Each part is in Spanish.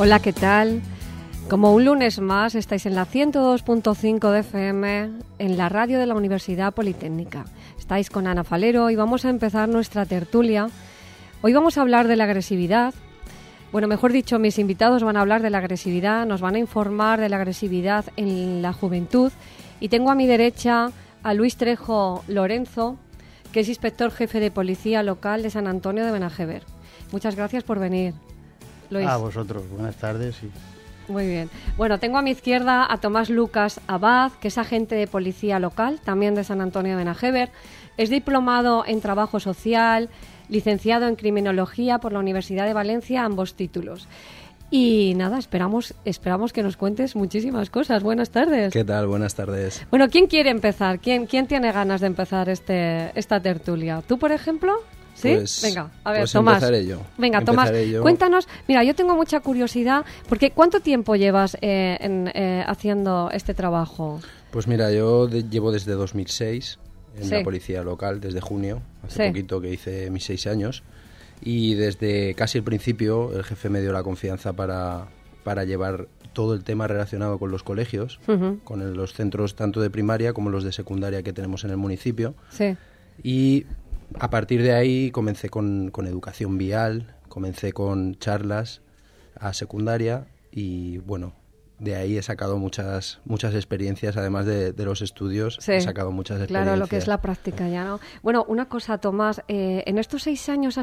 Hola, ¿qué tal? Como un lunes más, estáis en la 102.5 de FM, en la radio de la Universidad Politécnica. Estáis con Ana Falero y vamos a empezar nuestra tertulia. Hoy vamos a hablar de la agresividad. Bueno, mejor dicho, mis invitados van a hablar de la agresividad, nos van a informar de la agresividad en la juventud. Y tengo a mi derecha a Luis Trejo Lorenzo, que es inspector jefe de policía local de San Antonio de Benajever. Muchas gracias por venir, Luis. A vosotros, buenas tardes. Muy bien. Bueno, tengo a mi izquierda a Tomás Lucas Abad, que es agente de policía local, también de San Antonio de Benajever. Es diplomado en trabajo social, licenciado en criminología por la Universidad de Valencia, ambos títulos. Y nada, esperamos que nos cuentes muchísimas cosas. Buenas tardes. ¿Qué tal? Buenas tardes. Bueno, ¿quién quiere empezar? ¿Quién tiene ganas de empezar esta tertulia? ¿Tú, por ejemplo? ¿Sí? Pues, venga, a ver, pues Tomás. Empezaré yo. Venga, Tomás, cuéntanos. Mira, yo tengo mucha curiosidad, porque ¿cuánto tiempo llevas haciendo este trabajo? Pues mira, yo llevo desde 2006 en la policía local, desde junio, hace poquito que hice mis 6 años. Y desde casi el principio el jefe me dio la confianza para llevar todo el tema relacionado con los colegios, con los centros tanto de primaria como los de secundaria que tenemos en el municipio. Sí. Y a partir de ahí comencé con educación vial, comencé con charlas a secundaria y bueno, de ahí he sacado muchas experiencias, además de los estudios, he sacado muchas experiencias. Claro, lo que es la práctica ya, ¿no? Bueno, una cosa, Tomás, en estos 6 años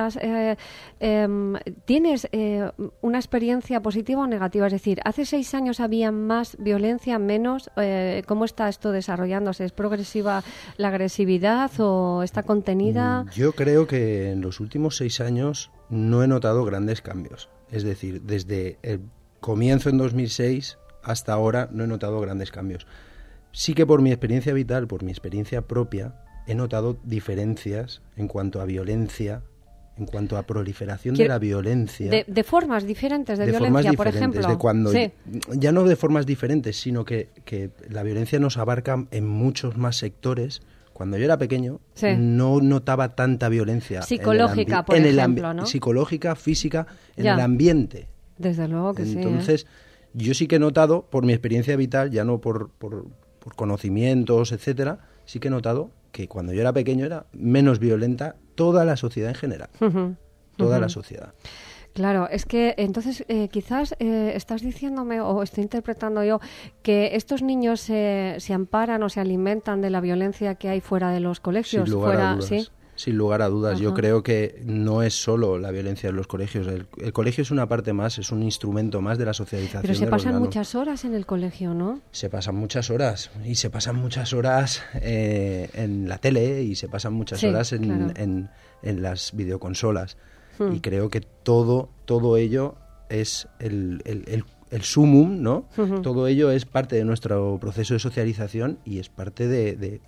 ¿tienes una experiencia positiva o negativa? Es decir, ¿hace 6 años había más violencia, menos? ¿Cómo está esto desarrollándose? ¿Es progresiva la agresividad o está contenida? Yo creo que en los últimos 6 años no he notado grandes cambios. Es decir, desde el comienzo en 2006 hasta ahora no he notado grandes cambios. Sí que por mi experiencia vital, por mi experiencia propia, he notado diferencias en cuanto a violencia, en cuanto a proliferación de la violencia. De formas diferentes de violencia, por ejemplo. De cuando, ya no de formas diferentes, sino que la violencia nos abarca en muchos más sectores. Cuando yo era pequeño no notaba tanta violencia. Psicológica, por ejemplo, ¿no? Psicológica, física, en el ambiente. Desde luego que sí. Entonces, yo sí que he notado, por mi experiencia vital, ya no por conocimientos, etcétera, sí que he notado que cuando yo era pequeño era menos violenta toda la sociedad en general. Toda la sociedad. Claro, es que entonces quizás estás diciéndome, o estoy interpretando yo, que estos niños se amparan o se alimentan de la violencia que hay fuera de los colegios. Sin lugar a dudas. ¿Sí? Sin lugar a dudas. Yo creo que no es solo la violencia en los colegios. El colegio es una parte más, es un instrumento más de la socialización. Pero se pasan muchas horas en el colegio, ¿no? Se pasan muchas horas. Y se pasan muchas horas en la tele y se pasan muchas horas en las videoconsolas. Y creo que todo ello es el sumum, ¿no? Todo ello es parte de nuestro proceso de socialización y es parte de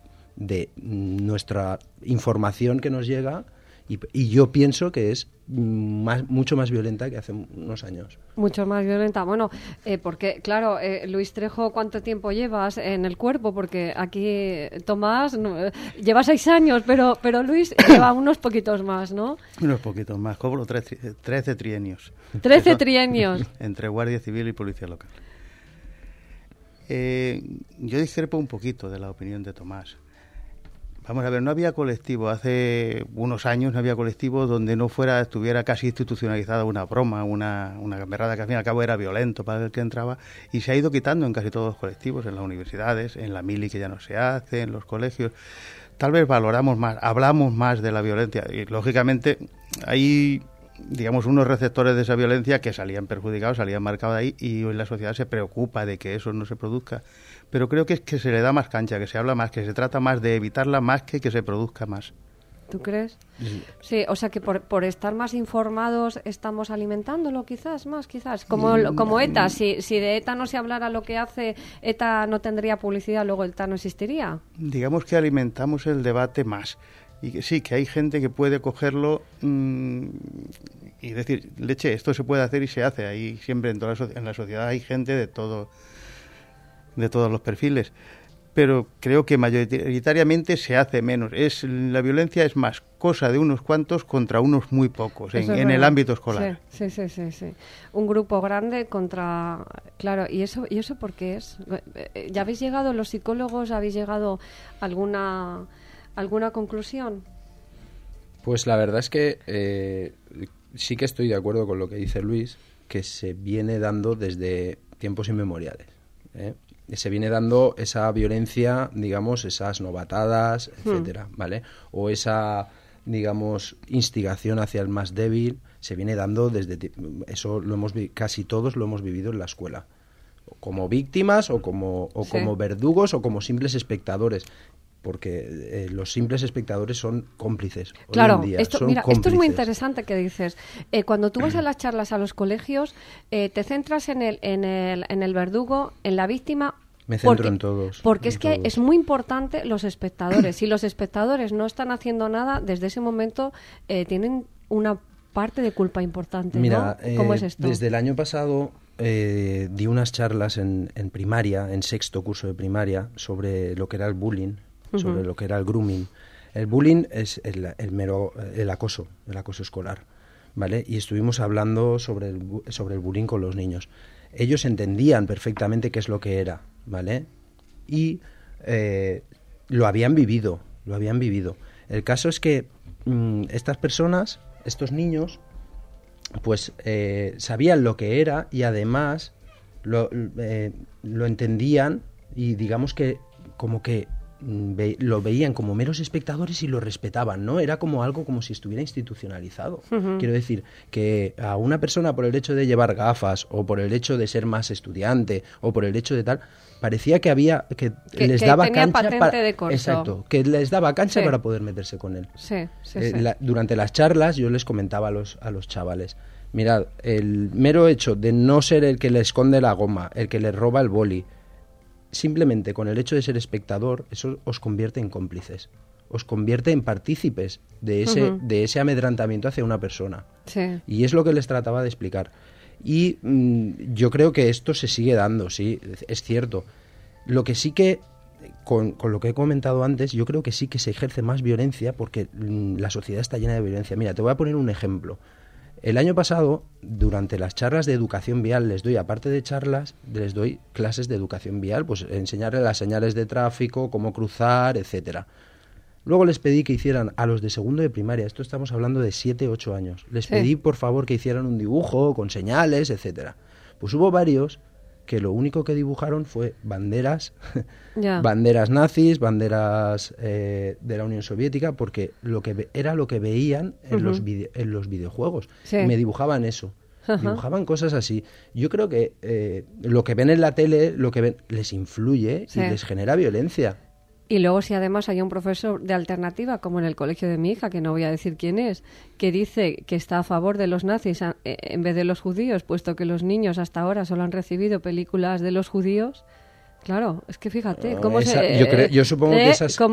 nuestra información que nos llega y yo pienso que es mucho más violenta que hace unos años. Mucho más violenta. Bueno, porque, claro, Luis Trejo, ¿cuánto tiempo llevas en el cuerpo? Porque aquí Tomás lleva 6 años, pero Luis lleva unos poquitos más, ¿no? Unos poquitos más. Cobro 13 trienios. 13 trienios. Entre Guardia Civil y Policía Local. Yo discrepo un poquito de la opinión de Tomás. Vamos a ver, no había colectivo, hace unos años no había colectivo donde no estuviera casi institucionalizada una broma, una gamberrada que al fin y al cabo era violento para el que entraba y se ha ido quitando en casi todos los colectivos, en las universidades, en la mili que ya no se hace, en los colegios. Tal vez valoramos más, hablamos más de la violencia y lógicamente hay, digamos, unos receptores de esa violencia que salían perjudicados, salían marcados ahí y hoy la sociedad se preocupa de que eso no se produzca. Pero creo que es que se le da más cancha, que se habla más, que se trata más de evitarla más que se produzca más. ¿Tú crees? Sí, o sea que por estar más informados estamos alimentándolo quizás. Como ETA, si de ETA no se hablara lo que hace, ETA no tendría publicidad, luego ETA no existiría. Digamos que alimentamos el debate más. Y que sí, que hay gente que puede cogerlo y decir, leche, esto se puede hacer y se hace. Ahí siempre en la sociedad hay gente de todos los perfiles. pero creo que mayoritariamente se hace menos. La violencia es más cosa de unos cuantos contra unos muy pocos en el ámbito escolar. Sí. Un grupo grande contra... Claro, ¿y eso por qué es? ¿Ya habéis llegado, los psicólogos, habéis llegado a alguna conclusión? Pues la verdad es que sí que estoy de acuerdo con lo que dice Luis, que se viene dando desde tiempos inmemoriales, ¿eh? Se viene dando esa violencia, digamos, esas novatadas, etcétera, ¿vale? O esa, digamos, instigación hacia el más débil, se viene dando desde... Eso casi todos lo hemos vivido en la escuela, como víctimas o como verdugos o como simples espectadores. Porque los simples espectadores son cómplices. Claro, hoy en día, esto es muy interesante que dices. Cuando tú vas a las charlas a los colegios, te centras en el verdugo, en la víctima. Me centro en todos. Porque es que es muy importante los espectadores. Si los espectadores no están haciendo nada, desde ese momento tienen una parte de culpa importante. Mira, ¿no? ¿Cómo es esto? Desde el año pasado di unas charlas en primaria, en sexto curso de primaria, sobre lo que era el bullying, sobre lo que era el grooming. El bullying es el acoso escolar, ¿vale? Y estuvimos hablando sobre el bullying con los niños. Ellos entendían perfectamente qué es lo que era, ¿vale? Y lo habían vivido. El caso es que estas personas, estos niños, pues sabían lo que era y además lo entendían y digamos que como que lo veían como meros espectadores y lo respetaban, ¿no? Era como algo como si estuviera institucionalizado. Quiero decir, que a una persona por el hecho de llevar gafas o por el hecho de ser más estudiante o por el hecho de tal, parecía que les daba cancha exacto, que les daba cancha para poder meterse con él. Durante las charlas yo les comentaba a los chavales, mirad, el mero hecho de no ser el que le esconde la goma, el que le roba el boli, simplemente con el hecho de ser espectador, eso os convierte en cómplices, os convierte en partícipes de ese amedrantamiento hacia una persona. Sí. Y es lo que les trataba de explicar. Y yo creo que esto se sigue dando, sí, es cierto. Lo que sí que, con lo que he comentado antes, yo creo que sí que se ejerce más violencia porque la sociedad está llena de violencia. Mira, te voy a poner un ejemplo. El año pasado, durante las charlas de educación vial, aparte de charlas, les doy clases de educación vial, pues enseñarles las señales de tráfico, cómo cruzar, etcétera. Luego les pedí que hicieran a los de segundo de primaria, esto estamos hablando de 7, 8 años, les pedí por favor que hicieran un dibujo con señales, etcétera. Pues hubo varios que lo único que dibujaron fue banderas, banderas nazis, banderas de la Unión Soviética, porque era lo que veían en los videojuegos. Sí. Me dibujaban eso, dibujaban cosas así. Yo creo que lo que ven en la tele, les influye y les genera violencia. Y luego si además hay un profesor de alternativa, como en el colegio de mi hija, que no voy a decir quién es, que dice que está a favor de los nazis en vez de los judíos, puesto que los niños hasta ahora solo han recibido películas de los judíos. Claro, es que fíjate cómo yo supongo que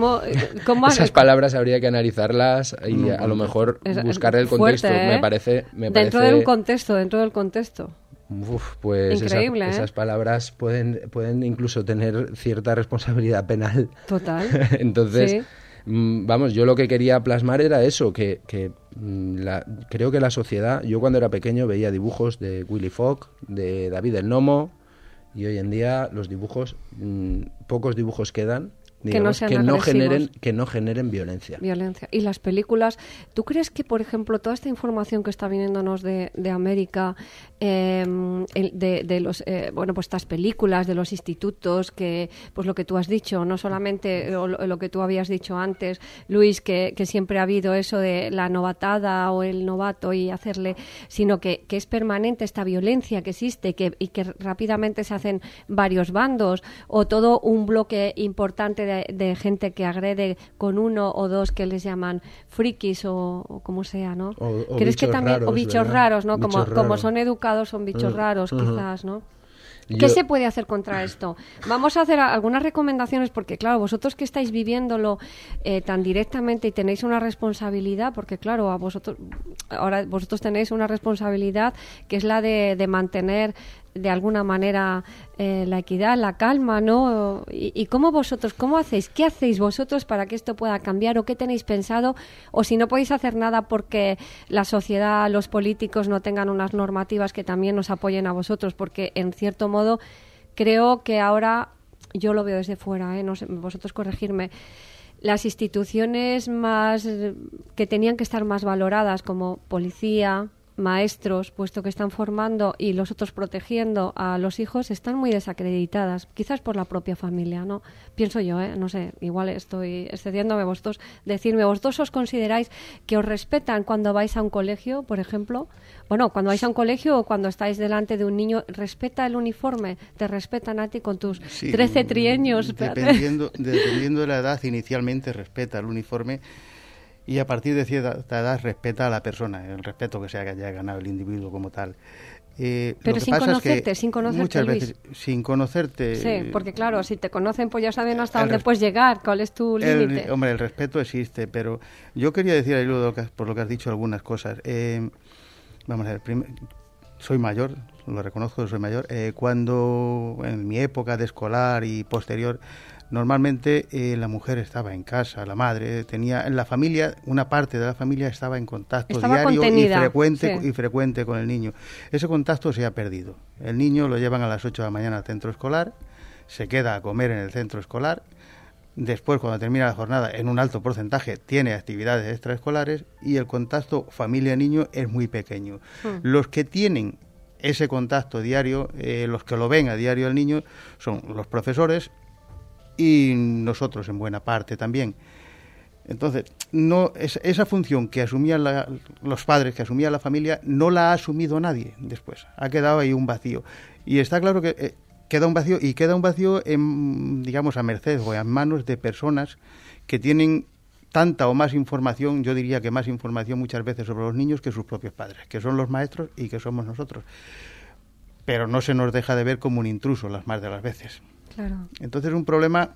esas palabras habría que analizarlas y a lo mejor buscar el contexto. Fuerte, me parece dentro del contexto. Pues increíble, esas palabras pueden incluso tener cierta responsabilidad penal. Total. Entonces, vamos, yo lo que quería plasmar era eso, que creo que la sociedad, yo cuando era pequeño veía dibujos de Willy Fogg, de David el Nomo, y hoy en día los dibujos, pocos dibujos quedan, digamos, que no generen violencia. Y las películas, ¿tú crees que, por ejemplo, toda esta información que está viniéndonos de América, de los pues estas películas de los institutos, que pues lo que tú has dicho, no solamente lo que tú habías dicho antes, Luis, que siempre ha habido eso de la novatada o el novato y hacerle, sino que es permanente esta violencia que existe y que rápidamente se hacen varios bandos, o todo un bloque importante de gente que agrede con uno o dos que les llaman frikis o como sea, ¿no? O ¿Crees que también raros, bichos ¿verdad? raros, ¿no? Bichos Como son educados, son bichos raros, quizás, ¿no? ¿Qué se puede hacer contra esto? Vamos a hacer algunas recomendaciones porque, claro, vosotros que estáis viviéndolo tan directamente y tenéis una responsabilidad, porque, claro, vosotros tenéis una responsabilidad que es la de mantener de alguna manera la equidad, la calma, ¿no? Y cómo hacéis, qué hacéis vosotros para que esto pueda cambiar, o qué tenéis pensado, o si no podéis hacer nada porque la sociedad, los políticos no tengan unas normativas que también os apoyen a vosotros, porque en cierto modo creo que ahora, yo lo veo desde fuera, no sé, vosotros corregirme, las instituciones más que tenían que estar más valoradas, como policía, maestros, puesto que están formando y los otros protegiendo a los hijos, están muy desacreditadas, quizás por la propia familia, ¿no? Pienso yo, no sé, igual estoy excediéndome. Vosotros, decidme, ¿vosotros os consideráis que os respetan cuando vais a un colegio, por ejemplo? Bueno, cuando vais a un colegio o cuando estáis delante de un niño, ¿respeta el uniforme? ¿Te respetan a ti con tus 13 trienios? Dependiendo de la edad, inicialmente respeta el uniforme. Y a partir de cierta edad respeta a la persona, el respeto que se haya ganado el individuo como tal. Pero sin conocerte, muchas Luis. veces sin conocerte. Sí, porque claro, si te conocen, pues ya saben hasta dónde puedes llegar, cuál es tu límite. Hombre, el respeto existe, pero yo quería decir ahí, por lo que has dicho, algunas cosas. Vamos a ver, soy mayor, lo reconozco, soy mayor. Cuando en mi época de escolar y posterior, normalmente la mujer estaba en casa, la madre tenía en la familia, una parte de la familia estaba en contacto diario y frecuente con el niño. Ese contacto se ha perdido. El niño lo llevan a las 8 de la mañana al centro escolar, se queda a comer en el centro escolar. Después, cuando termina la jornada, en un alto porcentaje tiene actividades extraescolares y el contacto familia-niño es muy pequeño. Los que tienen ese contacto diario, los que lo ven a diario al niño, son los profesores y nosotros en buena parte también. Entonces, esa función que asumían los padres, que asumía la familia, no la ha asumido nadie después. Ha quedado ahí un vacío. Y está claro que queda un vacío digamos, a merced o en manos de personas que tienen tanta o más información, yo diría que más información muchas veces sobre los niños que sus propios padres, que son los maestros y que somos nosotros. Pero no se nos deja de ver como un intruso las más de las veces. Claro. Entonces es un problema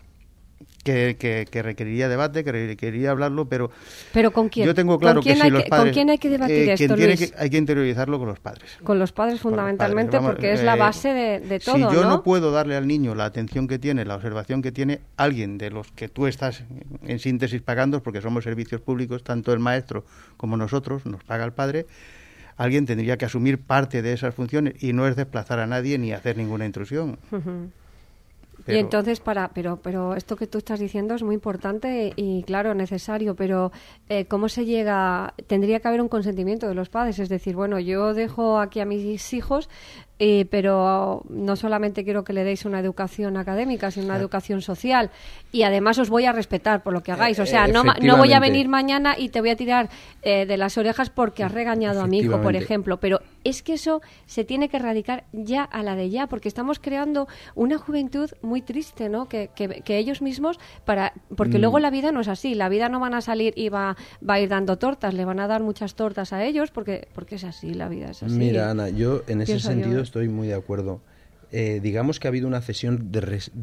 que requeriría debate, que requeriría hablarlo, pero ¿con quién? Yo tengo claro que si los padres... ¿Con quién hay que debatir esto, Luis? Hay que interiorizarlo con los padres. Con los padres fundamentalmente, porque es la base de todo, ¿no? Si yo no puedo darle al niño la atención que tiene, la observación que tiene, alguien de los que tú estás en síntesis pagando, porque somos servicios públicos, tanto el maestro como nosotros, nos paga el padre, alguien tendría que asumir parte de esas funciones y no es desplazar a nadie ni hacer ninguna intrusión. Y entonces, pero esto que tú estás diciendo es muy importante y, claro, necesario, pero ¿cómo se llega? Tendría que haber un consentimiento de los padres, es decir, bueno, yo dejo aquí a mis hijos, pero no solamente quiero que le deis una educación académica, sino una educación social, y además os voy a respetar por lo que hagáis, o sea, no voy a venir mañana y te voy a tirar de las orejas porque has regañado a mi hijo, por ejemplo, pero es que eso se tiene que erradicar ya a la de ya, porque estamos creando una juventud muy triste, ¿no? Que ellos mismos, porque luego la vida no es así, la vida no van a salir y va a ir dando tortas, le van a dar muchas tortas a ellos, porque es así, la vida es así. Mira, Ana, yo en ese sentido estoy muy de acuerdo. Digamos que ha habido una cesión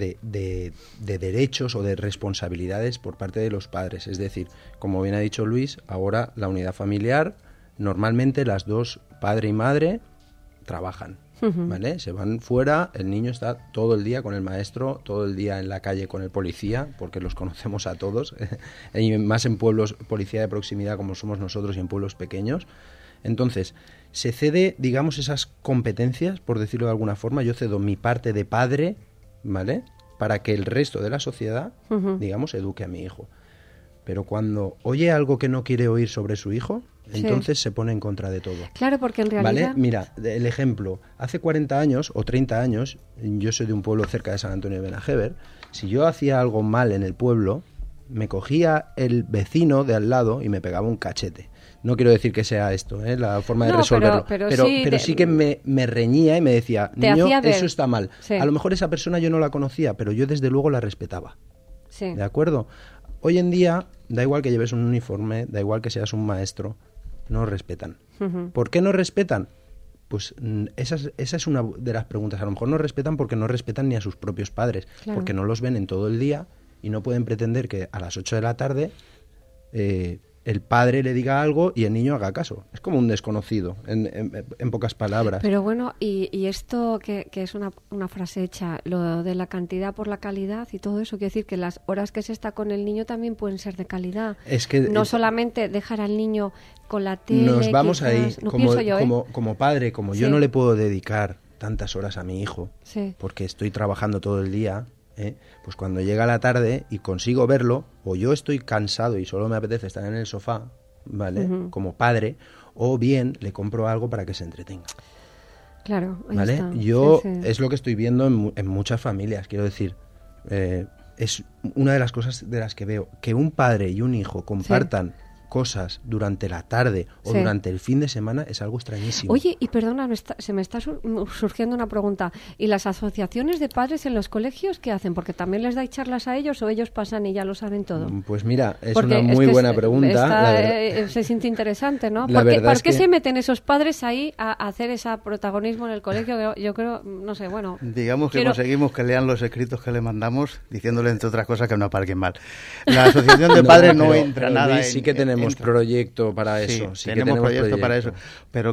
de derechos o de responsabilidades por parte de los padres, es decir, como bien ha dicho Luis, ahora la unidad familiar, normalmente las dos, padre y madre, trabajan. ¿Vale? Se van fuera, el niño está todo el día con el maestro, todo el día en la calle con el policía, porque los conocemos a todos, y más en pueblos, policía de proximidad como somos nosotros y en pueblos pequeños. Entonces, se cede, digamos, esas competencias, por decirlo de alguna forma, yo cedo mi parte de padre, ¿vale? Para que el resto de la sociedad, digamos, eduque a mi hijo. Pero cuando oye algo que no quiere oír sobre su hijo, entonces se pone en contra de todo. Claro, porque en realidad... ¿Vale? Mira, el ejemplo, hace 40 años o 30 años, yo soy de un pueblo cerca de San Antonio de Benajever, si yo hacía algo mal en el pueblo, me cogía el vecino de al lado y me pegaba un cachete. No quiero decir que sea esto, la forma de resolverlo, pero sí que me reñía y me decía, niño, eso está mal. Sí. A lo mejor esa persona yo no la conocía, pero yo desde luego la respetaba. Sí. ¿De acuerdo? Hoy en día, da igual que lleves un uniforme, da igual que seas un maestro, no respetan. ¿Por qué no respetan? Pues esa es una de las preguntas. A lo mejor no respetan porque no respetan ni a sus propios padres, claro, porque no los ven en todo el día y no pueden pretender que a las 8 de la tarde el padre le diga algo y el niño haga caso. Es como un desconocido, en pocas palabras. Pero bueno, y esto que es una frase hecha, lo de la cantidad por la calidad y todo eso, quiere decir que las horas que se está con el niño también pueden ser de calidad. Es que no solamente dejar al niño con la tele. Nos vamos quizás, ahí, no como padre, como yo no le puedo dedicar tantas horas a mi hijo, porque estoy trabajando todo el día, pues cuando llega la tarde y consigo verlo, o yo estoy cansado y solo me apetece estar en el sofá, ¿vale? Como padre, o bien le compro algo para que se entretenga. Claro, ahí ¿vale? está. Yo es lo que estoy viendo en muchas familias, quiero decir, es una de las cosas de las que veo, que un padre y un hijo compartan cosas durante la tarde o durante el fin de semana es algo extrañísimo. Oye, y perdona, se me está surgiendo una pregunta. ¿Y las asociaciones de padres en los colegios qué hacen? ¿Porque también les dais charlas a ellos o ellos pasan y ya lo saben todo? Pues mira, es una muy buena pregunta. Se siente interesante, ¿no? ¿Por qué se meten esos padres ahí a hacer ese protagonismo en el colegio? Yo creo, no sé, bueno... Digamos que conseguimos que lean los escritos que le mandamos, diciéndole, entre otras cosas, que no aparquen mal. La asociación de padres no entra nada sí que tenemos proyecto para eso. Sí, tenemos proyecto para eso, pero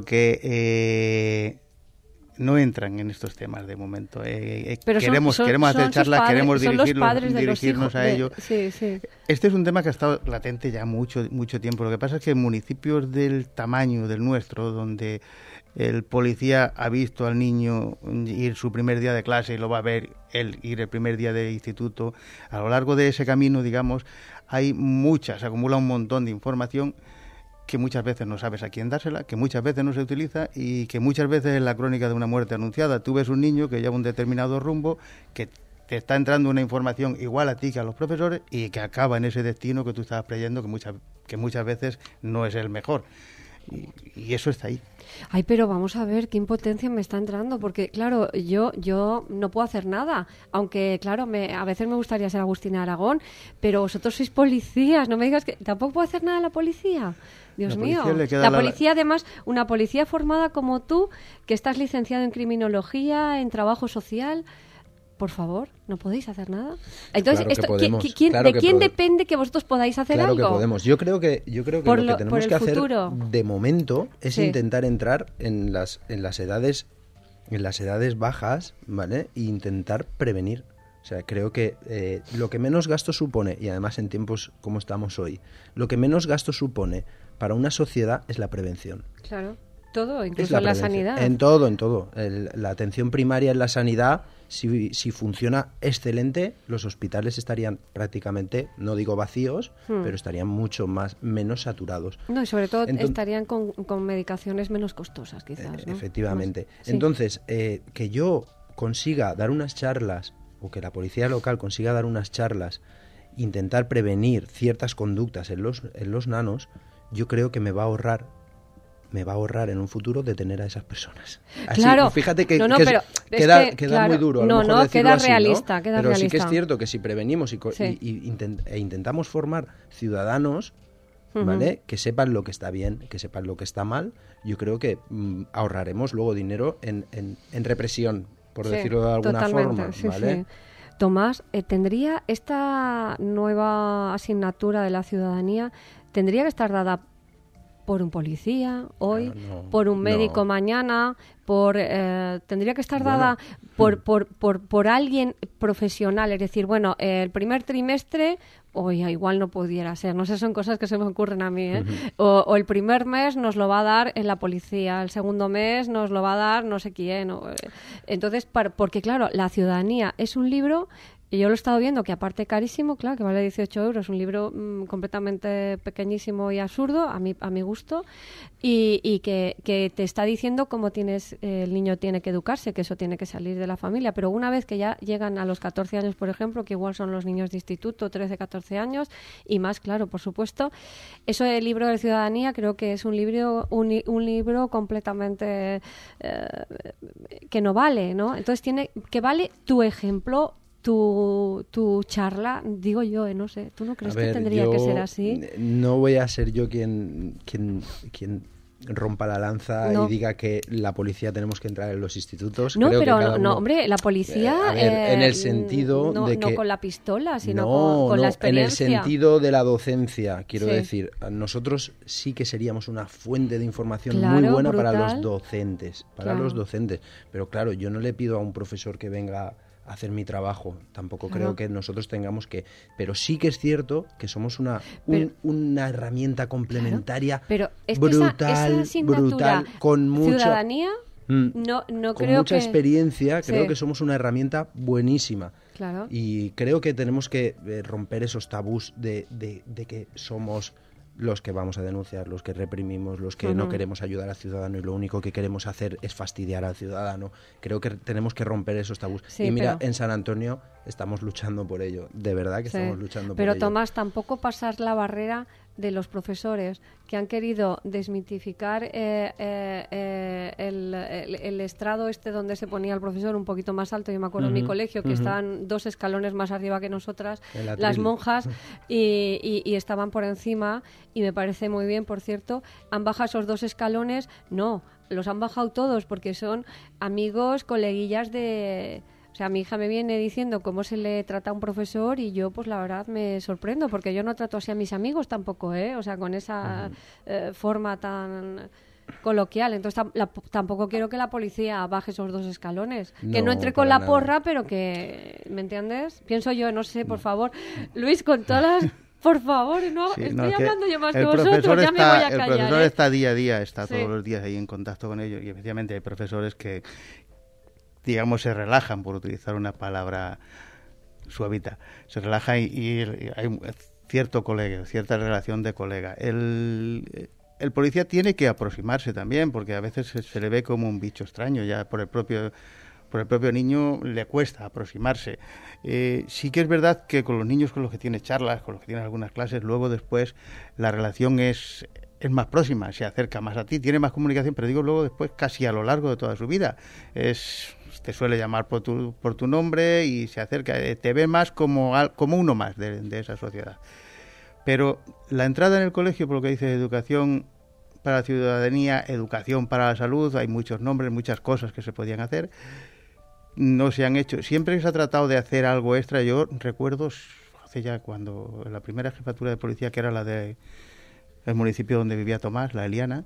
que no entran en estos temas de momento. Pero queremos hacer charlas, padres, queremos dirigirnos a ello. Sí. Este es un tema que ha estado latente ya mucho tiempo. Lo que pasa es que en municipios del tamaño del nuestro, donde el policía ha visto al niño ir su primer día de clase y lo va a ver él ir el primer día de instituto, a lo largo de ese camino, digamos, se acumula un montón de información que muchas veces no sabes a quién dársela, que muchas veces no se utiliza y que muchas veces es la crónica de una muerte anunciada. Tú ves un niño que lleva un determinado rumbo, que te está entrando una información igual a ti que a los profesores y que acaba en ese destino que tú estabas preyendo, que muchas veces no es el mejor. Y eso está ahí. Ay, pero vamos a ver qué impotencia me está entrando, porque claro, yo no puedo hacer nada, aunque claro, a veces me gustaría ser Agustina Aragón, pero vosotros sois policías, no me digas que tampoco puedo hacer nada a la policía. Dios mío, la policía además, una policía formada como tú, que estás licenciado en criminología, en trabajo social... Por favor, ¿no podéis hacer nada? Entonces, ¿de quién depende que vosotros podáis hacer algo? Claro que podemos. Yo creo que lo que tenemos que hacer de momento es intentar entrar en las edades bajas, ¿vale? E intentar prevenir. O sea, creo que lo que menos gasto supone, y además en tiempos como estamos hoy, lo que menos gasto supone para una sociedad es la prevención. Claro. Todo, incluso en la sanidad. En todo. La atención primaria en la sanidad, si funciona excelente, los hospitales estarían prácticamente, no digo vacíos, pero estarían menos saturados. No, y sobre todo estarían con medicaciones menos costosas, quizás, ¿no? Efectivamente. Entonces, que yo consiga dar unas charlas, o que la policía local consiga dar unas charlas, intentar prevenir ciertas conductas en los nanos, yo creo que me va a ahorrar en un futuro detener a esas personas. Así, claro. Fíjate que queda muy duro. Queda así, realista. ¿no? Pero sí que es cierto que si prevenimos e intentamos formar ciudadanos, ¿vale? Que sepan lo que está bien, que sepan lo que está mal, yo creo que ahorraremos luego dinero en represión, por decirlo de alguna forma. ¿Vale? Sí. Tomás, ¿tendría esta nueva asignatura de la ciudadanía, tendría que estar dada por un policía hoy, por un médico mañana, tendría que estar dada por alguien profesional? Es decir, bueno, el primer trimestre, igual no pudiera ser, no sé, son cosas que se me ocurren a mí, ¿eh? O el primer mes nos lo va a dar en la policía, el segundo mes nos lo va a dar no sé quién. Entonces, porque claro, la ciudadanía es un libro... Y yo lo he estado viendo, que aparte carísimo, claro, que vale 18 euros, un libro completamente pequeñísimo y absurdo, a mi gusto, y que te está diciendo cómo el niño tiene que educarse, que eso tiene que salir de la familia. Pero una vez que ya llegan a los 14 años, por ejemplo, que igual son los niños de instituto, 13, 14 años, y más, claro, por supuesto, eso del libro de ciudadanía creo que es un libro completamente que no vale, ¿no? Entonces tiene que vale tu ejemplo, tu charla, digo yo, no sé, ¿tú no crees que tendría que ser así? No voy a ser yo quien rompa la lanza y diga que la policía tenemos que entrar en los institutos. No, creo pero que no, hombre, la policía... a ver, en el sentido de que... No con la pistola, sino no, con la en experiencia. el sentido de la docencia, quiero decir. Nosotros sí que seríamos una fuente de información muy buena brutal. para los docentes. Los docentes. Pero claro, yo no le pido a un profesor que venga hacer mi trabajo, tampoco creo que nosotros tengamos que, pero sí que es cierto que somos una herramienta complementaria pero es brutal, esa brutal, con mucha ciudadanía, no con creo mucha que... experiencia, creo que somos una herramienta buenísima. Claro. Y creo que tenemos que romper esos tabús de que somos los que vamos a denunciar, los que reprimimos, los que no queremos ayudar al ciudadano y lo único que queremos hacer es fastidiar al ciudadano. Creo que tenemos que romper esos tabús. Sí, y mira, en San Antonio estamos luchando por ello, de verdad que estamos luchando por ello. Pero Tomás, tampoco pasar la barrera de los profesores que han querido desmitificar el estrado donde se ponía el profesor un poquito más alto. Yo me acuerdo en mi colegio que estaban 2 escalones más arriba que nosotras, las monjas, y estaban por encima, y me parece muy bien, por cierto. Han bajado esos 2 escalones, no, los han bajado todos porque son amigos, coleguillas de... O sea, mi hija me viene diciendo cómo se le trata a un profesor y yo, pues la verdad, me sorprendo porque yo no trato así a mis amigos tampoco, ¿eh? O sea, con esa forma tan coloquial. Entonces tampoco quiero que la policía baje esos 2 escalones. Que no entre con la porra, pero que... ¿Me entiendes? Pienso yo, no sé, por favor. Luis, con todas las... Por favor, no, estoy hablando yo más que vosotros, ya me voy a callar. El profesor está día a día, está todos los días ahí en contacto con ellos y efectivamente hay profesores que, digamos, se relajan, por utilizar una palabra suavita, se relajan y hay cierto colega, cierta relación de colega. El policía tiene que aproximarse también, porque a veces se le ve como un bicho extraño, ya por el propio niño le cuesta aproximarse. Sí que es verdad que con los niños con los que tiene charlas, con los que tiene algunas clases, luego después la relación es más próxima, se acerca más a ti, tiene más comunicación, pero digo luego después casi a lo largo de toda su vida. Te suele llamar por tu nombre y se acerca, te ve más como uno más de esa sociedad. Pero la entrada en el colegio, por lo que dice educación para la ciudadanía, educación para la salud, hay muchos nombres, muchas cosas que se podían hacer, no se han hecho. Siempre se ha tratado de hacer algo extra. Yo recuerdo, hace ya cuando la primera jefatura de policía, que era la del municipio donde vivía Tomás, la Eliana,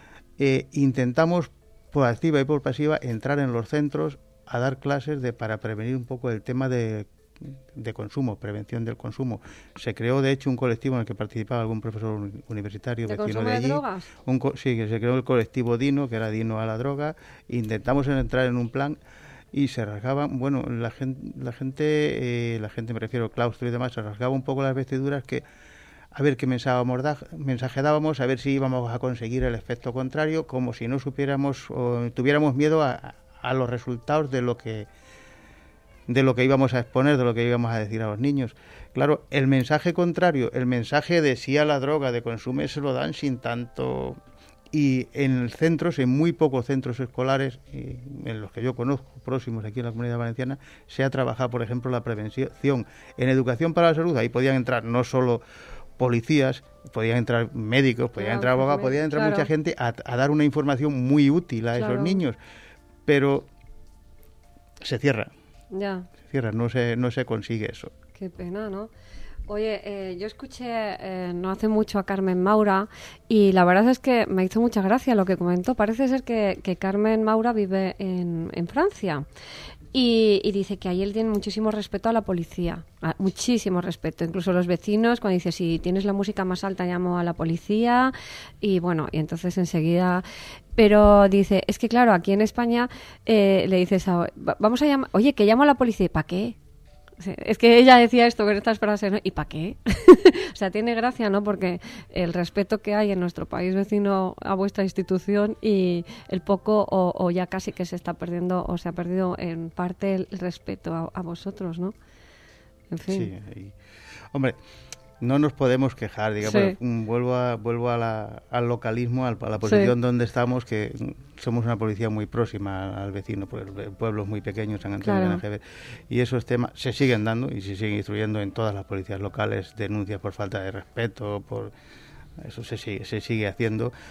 intentamos por activa y por pasiva entrar en los centros a dar clases para prevenir un poco el tema de consumo, prevención del consumo. Se creó, de hecho, un colectivo en el que participaba algún profesor universitario vecino de allí. ¿Drogas? Sí, que se creó el colectivo Dino, que era Dino a la droga. Intentamos entrar en un plan y se rasgaban, bueno, la gente, me refiero, claustro y demás, se rasgaba un poco las vestiduras a ver qué mensaje dábamos, a ver si íbamos a conseguir el efecto contrario, como si no supiéramos o tuviéramos miedo a los resultados de lo que íbamos a exponer, de lo que íbamos a decir a los niños. Claro, el mensaje contrario, el mensaje de sí a la droga, de consume, se lo dan sin tanto. Y en muy pocos centros escolares, en los que yo conozco, próximos aquí en la Comunidad Valenciana, se ha trabajado, por ejemplo, la prevención. En educación para la salud, ahí podían entrar no solo policías, podían entrar médicos, podían entrar abogados, podían entrar mucha gente a dar una información muy útil a esos niños. Pero se cierra. Ya. Se cierra, no se consigue eso. Qué pena, ¿no? Oye, yo escuché no hace mucho a Carmen Maura y la verdad es que me hizo mucha gracia lo que comentó. Parece ser que Carmen Maura vive en Francia y dice que ahí él tiene muchísimo respeto a la policía, muchísimo respeto. Incluso los vecinos, cuando dice si tienes la música más alta llamo a la policía y bueno, y entonces enseguida... Pero dice, es que claro, aquí en España le dices, vamos a llamar, oye, que llamo a la policía, ¿para qué? Es que ella decía esto con estas frases, ¿no? ¿Y para qué? O sea, tiene gracia, ¿no? Porque el respeto que hay en nuestro país vecino a vuestra institución y el poco o ya casi que se está perdiendo o se ha perdido en parte el respeto a vosotros, ¿no? En fin. Sí, hombre, no nos podemos quejar, digamos, vuelvo al localismo, a la posición donde estamos, que somos una policía muy próxima al vecino, porque el pueblo es muy pequeño, San Antonio de Benajever, y esos temas se siguen dando y se siguen instruyendo en todas las policías locales, denuncias por falta de respeto, eso se sigue haciendo,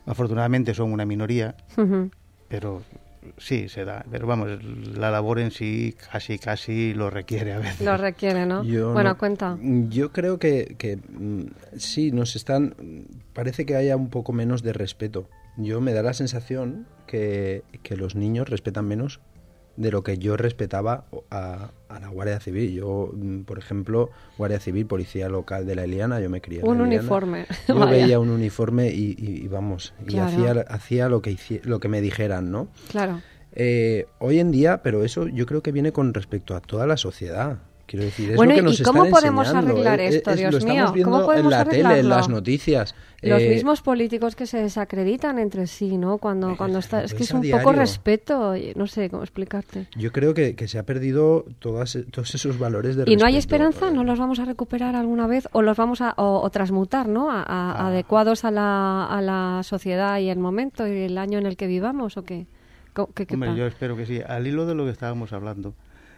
Afortunadamente son una minoría, pero sí se da. Pero vamos, la labor en sí casi lo requiere a veces. Lo requiere, ¿no? Cuenta. Yo creo que sí, parece que haya un poco menos de respeto. Yo me da la sensación que los niños respetan menos de lo que yo respetaba a la Guardia Civil. Yo, por ejemplo, Guardia Civil, policía local de la Eliana, yo me crié en la Eliana. Uniforme. Yo veía un uniforme y vamos, claro. y hacía lo que me dijeran, ¿no? Claro. Hoy en día, pero eso yo creo que viene con respecto a toda la sociedad. Quiero decir, es bueno, lo que nos ¿y cómo están podemos enseñando. arreglar esto, Dios lo estamos mío? viendo ¿Cómo podemos en la tele, en las noticias. Los mismos políticos que se desacreditan entre sí, ¿no? Cuando está, es que es un diario. poco respeto, no sé cómo explicarte. Yo creo que se ha perdido todos esos valores de respeto. ¿Y no hay esperanza? ¿No los vamos a recuperar alguna vez? ¿O los vamos a o transmutar, ¿no? Adecuados a la sociedad y el momento y el año en el que vivamos, ¿o qué? Hombre, yo espero que sí. Al hilo de lo que estábamos hablando,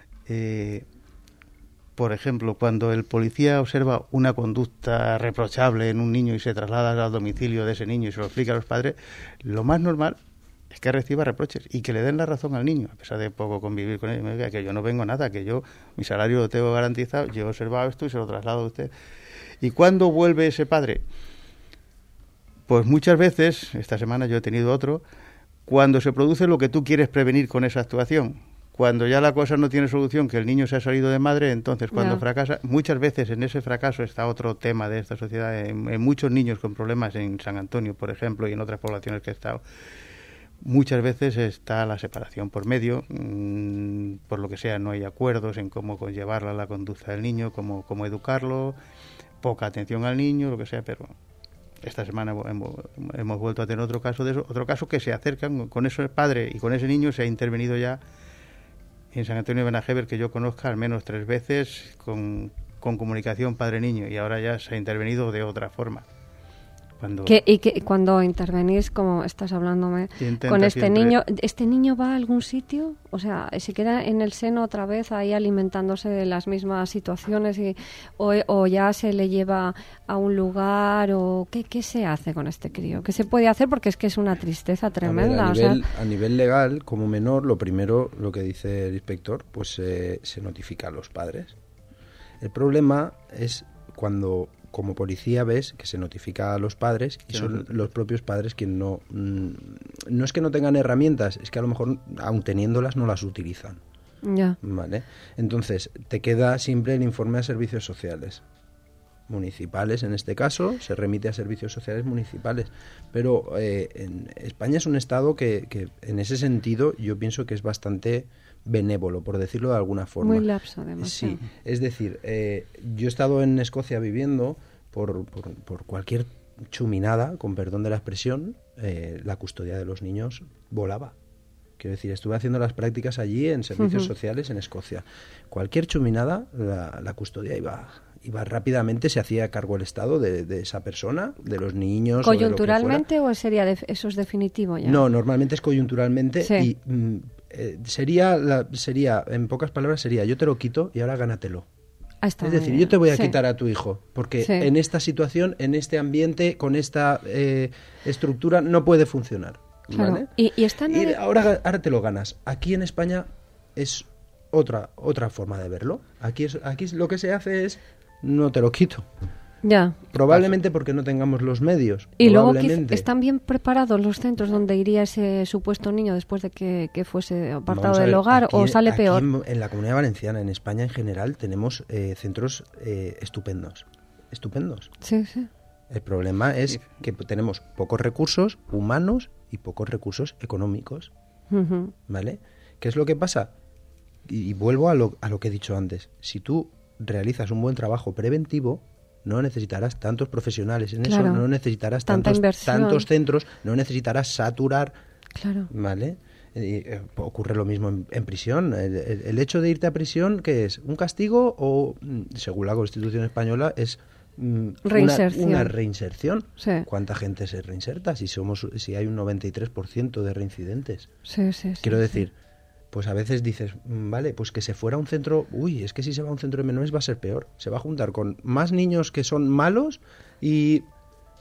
por ejemplo, cuando el policía observa una conducta reprochable en un niño y se traslada al domicilio de ese niño y se lo explica a los padres, lo más normal es que reciba reproches y que le den la razón al niño, a pesar de poco convivir con él. Me diga que yo no vengo nada, que yo mi salario lo tengo garantizado, yo he observado esto y se lo traslado a usted. ¿Y cuándo vuelve ese padre? Pues muchas veces, esta semana yo he tenido otro, cuando se produce lo que tú quieres prevenir con esa actuación. Cuando ya la cosa no tiene solución, que el niño se ha salido de madre, entonces cuando fracasa, muchas veces en ese fracaso está otro tema de esta sociedad, en muchos niños con problemas en San Antonio, por ejemplo, y en otras poblaciones que he estado, muchas veces está la separación por medio, por lo que sea no hay acuerdos en cómo conllevar la conducta del niño, cómo educarlo, poca atención al niño, lo que sea, pero esta semana hemos vuelto a tener otro caso que se acercan con ese padre y con ese niño, se ha intervenido ya en San Antonio de Benajever, que yo conozca al menos 3 veces con comunicación padre-niño, y ahora ya se ha intervenido de otra forma. Cuando intervenís, como estás hablándome, con este niño, ¿este niño va a algún sitio? O sea, ¿se queda en el seno otra vez ahí alimentándose de las mismas situaciones o ya se le lleva a un lugar? O ¿qué se hace con este crío? ¿Qué se puede hacer? Porque es que es una tristeza tremenda. A nivel legal, como menor, lo primero, lo que dice el inspector, pues se notifica a los padres. El problema es cuando como policía ves que se notifica a los padres y son los propios padres quienes no es que no tengan herramientas, es que a lo mejor aun teniéndolas no las utilizan. Ya. ¿Vale? Entonces te queda siempre el informe a servicios sociales municipales, en este caso se remite a servicios sociales municipales, pero en España es un estado que en ese sentido yo pienso que es bastante benévolo, por decirlo de alguna forma. Muy lapso, además. Sí, es decir, yo he estado en Escocia viviendo por cualquier chuminada, con perdón de la expresión, la custodia de los niños volaba. Quiero decir, estuve haciendo las prácticas allí en servicios sociales en Escocia. Cualquier chuminada, la custodia iba rápidamente, se hacía cargo el Estado de esa persona, de los niños. ¿Coyunturalmente o sería eso es definitivo ya? No, normalmente es coyunturalmente. Sí. Y sería, en pocas palabras, sería yo te lo quito y ahora gánatelo. Es decir, yo te voy a quitar a tu hijo, porque en esta situación, en este ambiente, con esta estructura, no puede funcionar. Claro. ¿Vale? Y ahora te lo ganas. Aquí en España es otra forma de verlo. Aquí lo que se hace es no te lo quito. Ya. Probablemente porque no tengamos los medios. Y luego están bien preparados los centros donde iría ese supuesto niño después de que fuese apartado del hogar, o sale peor. En la Comunidad Valenciana, en España en general, tenemos centros estupendos. Estupendos. Sí, sí. El problema es que tenemos pocos recursos humanos y pocos recursos económicos. ¿Vale? ¿Qué es lo que pasa? Y vuelvo a lo que he dicho antes. Si tú realizas un buen trabajo preventivo, no necesitarás tantos profesionales en eso, no necesitarás tantos centros, no necesitarás saturar. Claro. ¿Vale? Ocurre lo mismo en prisión. El hecho de irte a prisión, ¿qué es? ¿Un castigo o, según la Constitución española, es una reinserción? Sí. ¿Cuánta gente se reinserta si hay un 93% de reincidentes? Sí, Quiero decir, pues a veces dices, vale, pues que se fuera a un centro, es que si se va a un centro de menores va a ser peor, se va a juntar con más niños que son malos y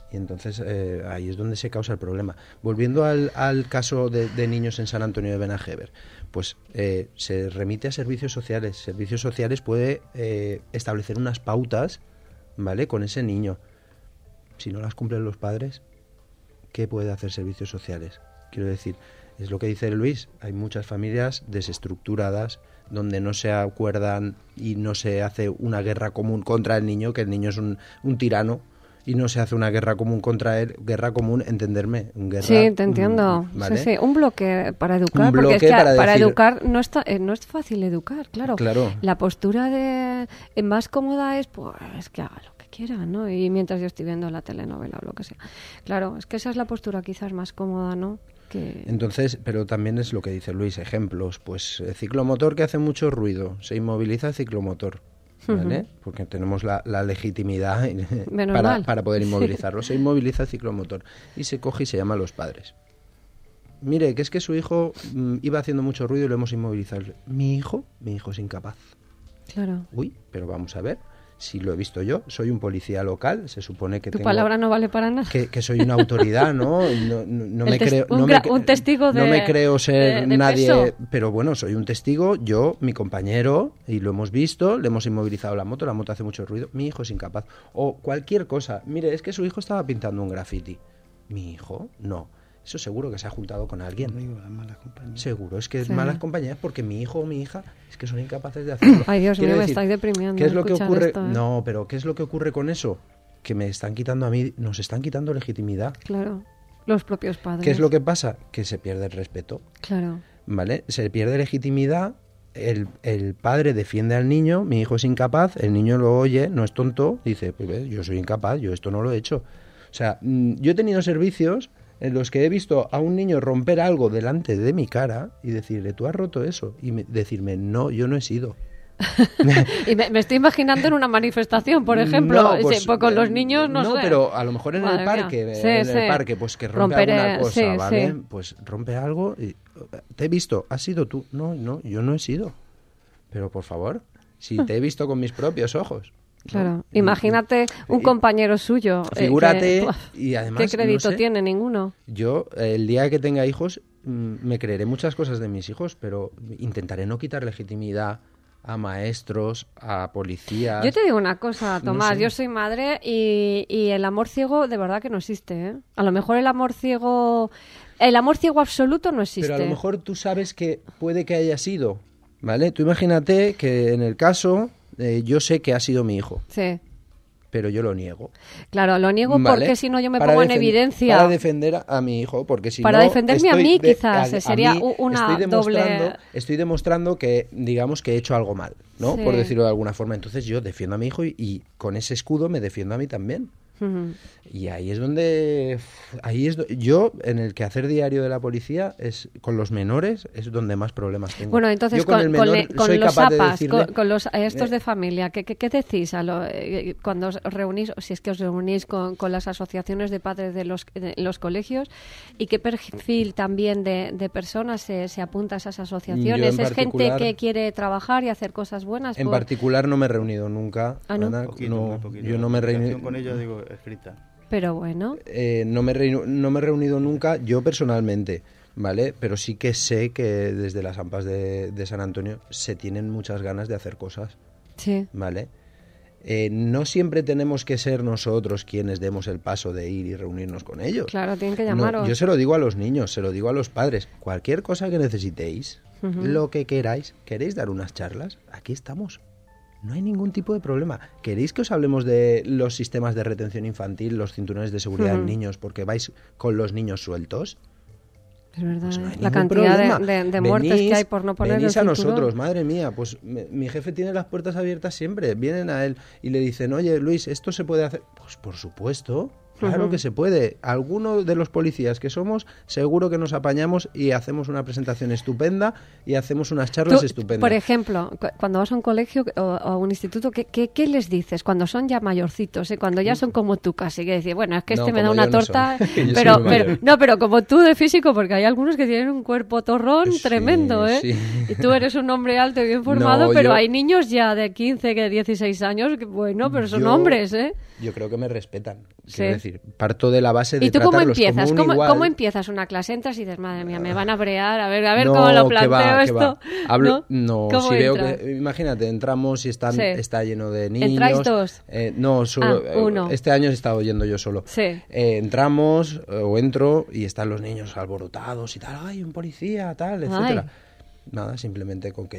Y entonces ahí es donde se causa el problema. Volviendo al caso de niños en San Antonio de Benajever, pues se remite a servicios sociales. Servicios sociales puede establecer unas pautas, ¿vale?, con ese niño. Si no las cumplen los padres, ¿qué puede hacer servicios sociales? Quiero decir, es lo que dice Luis, hay muchas familias desestructuradas donde no se acuerdan y no se hace una guerra común contra el niño, que el niño es un tirano, y no se hace una guerra común contra él, guerra común, entenderme, guerra, sí, te entiendo, ¿vale? Sí, un bloque para educar, un bloque porque es que para decir... educar no es fácil educar, claro. Claro. La postura más cómoda es, pues, que haga lo que quiera, ¿no? Y mientras yo estoy viendo la telenovela o lo que sea. Claro, es que esa es la postura quizás más cómoda, ¿no? Entonces, pero también es lo que dice Luis, ejemplos, pues ciclomotor que hace mucho ruido, se inmoviliza el ciclomotor, ¿vale? Porque tenemos la legitimidad para poder inmovilizarlo. Se inmoviliza el ciclomotor y se coge y se llama a los padres. Mire, que es que su hijo iba haciendo mucho ruido y lo hemos inmovilizado. Mi hijo es incapaz. Claro. Uy, pero vamos a ver. Si lo he visto yo, soy un policía local, se supone que tu palabra no vale para nada. Que soy una autoridad, ¿no? No me creo... un testigo de... No me creo ser de nadie, peso. Pero bueno, soy un testigo, yo, mi compañero, y lo hemos visto, le hemos inmovilizado la moto hace mucho ruido, mi hijo es incapaz. O cualquier cosa, mire, es que su hijo estaba pintando un graffiti. ¿Mi hijo? No. Eso seguro que se ha juntado con alguien. Seguro, es que es malas compañías porque mi hijo o mi hija es que son incapaces de hacerlo. Ay, Dios mío, me estáis deprimiendo. ¿Qué es lo que ocurre? Esto, ¿eh? No, pero ¿qué es lo que ocurre con eso? Que me están quitando a mí, nos están quitando legitimidad. Claro, los propios padres. ¿Qué es lo que pasa? Que se pierde el respeto. Claro. ¿Vale? Se pierde legitimidad, el padre defiende al niño, mi hijo es incapaz, el niño lo oye, no es tonto, dice, pues yo soy incapaz, yo esto no lo he hecho. O sea, yo he tenido servicios en los que he visto a un niño romper algo delante de mi cara y decirle, tú has roto eso, y decirme, no, yo no he sido. Y me estoy imaginando en una manifestación, por ejemplo, no, pues, con los niños, no sé. No, pero a lo mejor en el parque, pues que rompe alguna cosa, ¿vale? Sí. Pues rompe algo y te he visto, ¿has sido tú? No, yo no he sido. Pero por favor, si te he visto con mis propios ojos. Claro, ¿no? Imagínate un compañero suyo. Figúrate, y además... ¿Qué crédito no sé, tiene? Ninguno. Yo, el día que tenga hijos, me creeré muchas cosas de mis hijos, pero intentaré no quitar legitimidad a maestros, a policías... Yo te digo una cosa, Tomás, no sé. Yo soy madre y el amor ciego de verdad que no existe, ¿eh? A lo mejor el amor ciego absoluto no existe. Pero a lo mejor tú sabes que puede que haya sido, ¿vale? Tú imagínate que en el caso... yo sé que ha sido mi hijo. Sí. Pero yo lo niego. Claro, lo niego, ¿vale? Porque si no yo me pongo en evidencia. Para defender a mi hijo, porque si para no... defenderme a mí quizás, sería una doble... Estoy demostrando que, digamos, que he hecho algo mal, ¿no? Sí. Por decirlo de alguna forma. Entonces yo defiendo a mi hijo y con ese escudo me defiendo a mí también. Uh-huh. Y ahí es donde... yo, en el quehacer diario de la policía, con los menores, es donde más problemas tengo. Bueno, entonces yo con los APAs, con los estos de familia, ¿qué decís cuando os reunís, si es que os reunís con las asociaciones de padres de los colegios? ¿Y qué perfil también de personas se apunta a esas asociaciones? ¿Es gente que quiere trabajar y hacer cosas buenas? En particular no me he reunido nunca. ¿Ah, no? Ana, Poquito. Yo no me he reunido con ellos, digo, escrita. Pero bueno. No me he reunido nunca yo personalmente, ¿vale? Pero sí que sé que desde las AMPAs de San Antonio se tienen muchas ganas de hacer cosas. Sí. ¿Vale? No siempre tenemos que ser nosotros quienes demos el paso de ir y reunirnos con ellos. Claro, tienen que llamaros. No, yo se lo digo a los niños, se lo digo a los padres. Cualquier cosa que necesitéis, lo que queráis, ¿queréis dar unas charlas? Aquí estamos. No hay ningún tipo de problema. ¿Queréis que os hablemos de los sistemas de retención infantil, los cinturones de seguridad en niños, porque vais con los niños sueltos? Es verdad, pues no la cantidad de muertes que hay por no poner el cinturón. Venís a nosotros, madre mía, pues mi jefe tiene las puertas abiertas siempre. Vienen a él y le dicen, oye, Luis, ¿esto se puede hacer? Pues por supuesto. Claro que se puede. Alguno de los policías que somos, seguro que nos apañamos y hacemos una presentación estupenda y hacemos unas charlas estupendas. Por ejemplo, cuando vas a un colegio o a un instituto, ¿qué les dices? Cuando son ya mayorcitos, cuando ya son como tú casi, que decir, bueno, es que me da una torta, pero como tú de físico, porque hay algunos que tienen un cuerpo torrón tremendo, ¿eh? Sí. Y tú eres un hombre alto y bien formado, pero hay niños ya de 15, 16 años, que bueno, pero son hombres, ¿eh? Yo creo que me respetan. Quiero decir, parto de la base de ¿Y tú cómo tratarlos empiezas? como un igual. ¿Cómo empiezas una clase? Entras y dices, madre mía, me van a brear, a ver no, cómo lo planteo esto. No, si veo que, imagínate, entramos y está lleno de niños. ¿Entráis dos? No, solo uno. Este año he estado yendo yo solo. Sí. Entramos o entro y están los niños alborotados y tal, ay, un policía, tal, etcétera. Nada, simplemente con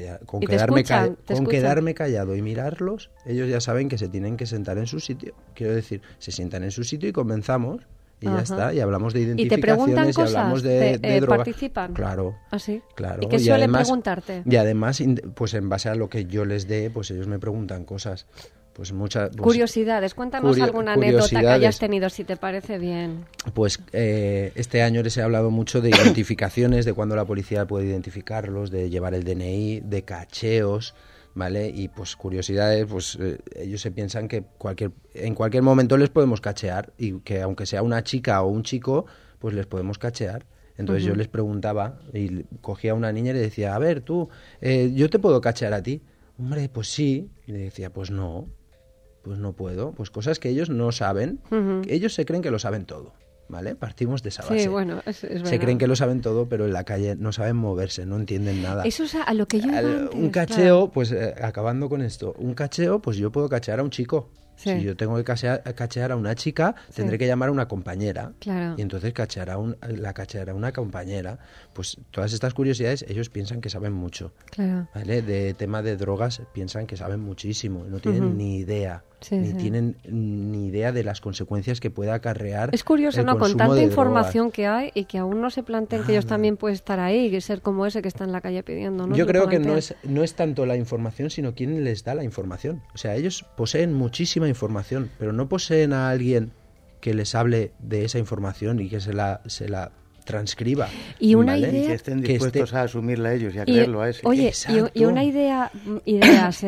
quedarme callado y mirarlos, ellos ya saben que se tienen que sentar en su sitio. Quiero decir, se sientan en su sitio y comenzamos. Y ya está, y hablamos de identificaciones y hablamos de droga. ¿Participan? Claro. ¿Ah, sí? Claro. ¿Y qué suelen preguntarte? Y además, pues en base a lo que yo les dé, pues ellos me preguntan cosas. Pues muchas curiosidades, cuéntanos alguna anécdota que hayas tenido, si te parece bien. Pues este año les he hablado mucho de identificaciones, de cuándo la policía puede identificarlos, de llevar el DNI, de cacheos, ¿vale? Y pues curiosidades, pues ellos se piensan que en cualquier momento les podemos cachear y que aunque sea una chica o un chico, pues les podemos cachear. Entonces yo les preguntaba y cogía a una niña y le decía, a ver, tú, ¿yo te puedo cachear a ti? Hombre, pues sí. Y le decía, pues no puedo. Pues cosas que ellos no saben. Ellos se creen que lo saben todo, ¿vale? Partimos de esa base. Sí, bueno, es verdad. Se creen que lo saben todo, pero en la calle no saben moverse, no entienden nada. Eso es a lo que yo iba antes, un cacheo, claro. Pues acabando con esto, un cacheo, pues yo puedo cachear a un chico. Sí. Si yo tengo que cachear a una chica, tendré que llamar a una compañera. Claro. Y entonces la cacheará a una compañera. Pues todas estas curiosidades, ellos piensan que saben mucho. Claro. ¿Vale? De tema de drogas, piensan que saben muchísimo. No tienen ni idea. Tienen ni idea de las consecuencias que pueda acarrear. Es curioso, el ¿no? Con tanta información drogas. Que hay y que aún no se planteen que ellos también pueden estar ahí y ser como ese que está en la calle pidiendo, ¿no? Yo creo que no es tanto la información, sino quién les da la información. O sea, ellos poseen muchísima información, pero no poseen a alguien que les hable de esa información y que se la transcriba. Y una idea... Y que estén dispuestos a asumirla ellos y a creerlo a ese. Oye, y una ideas.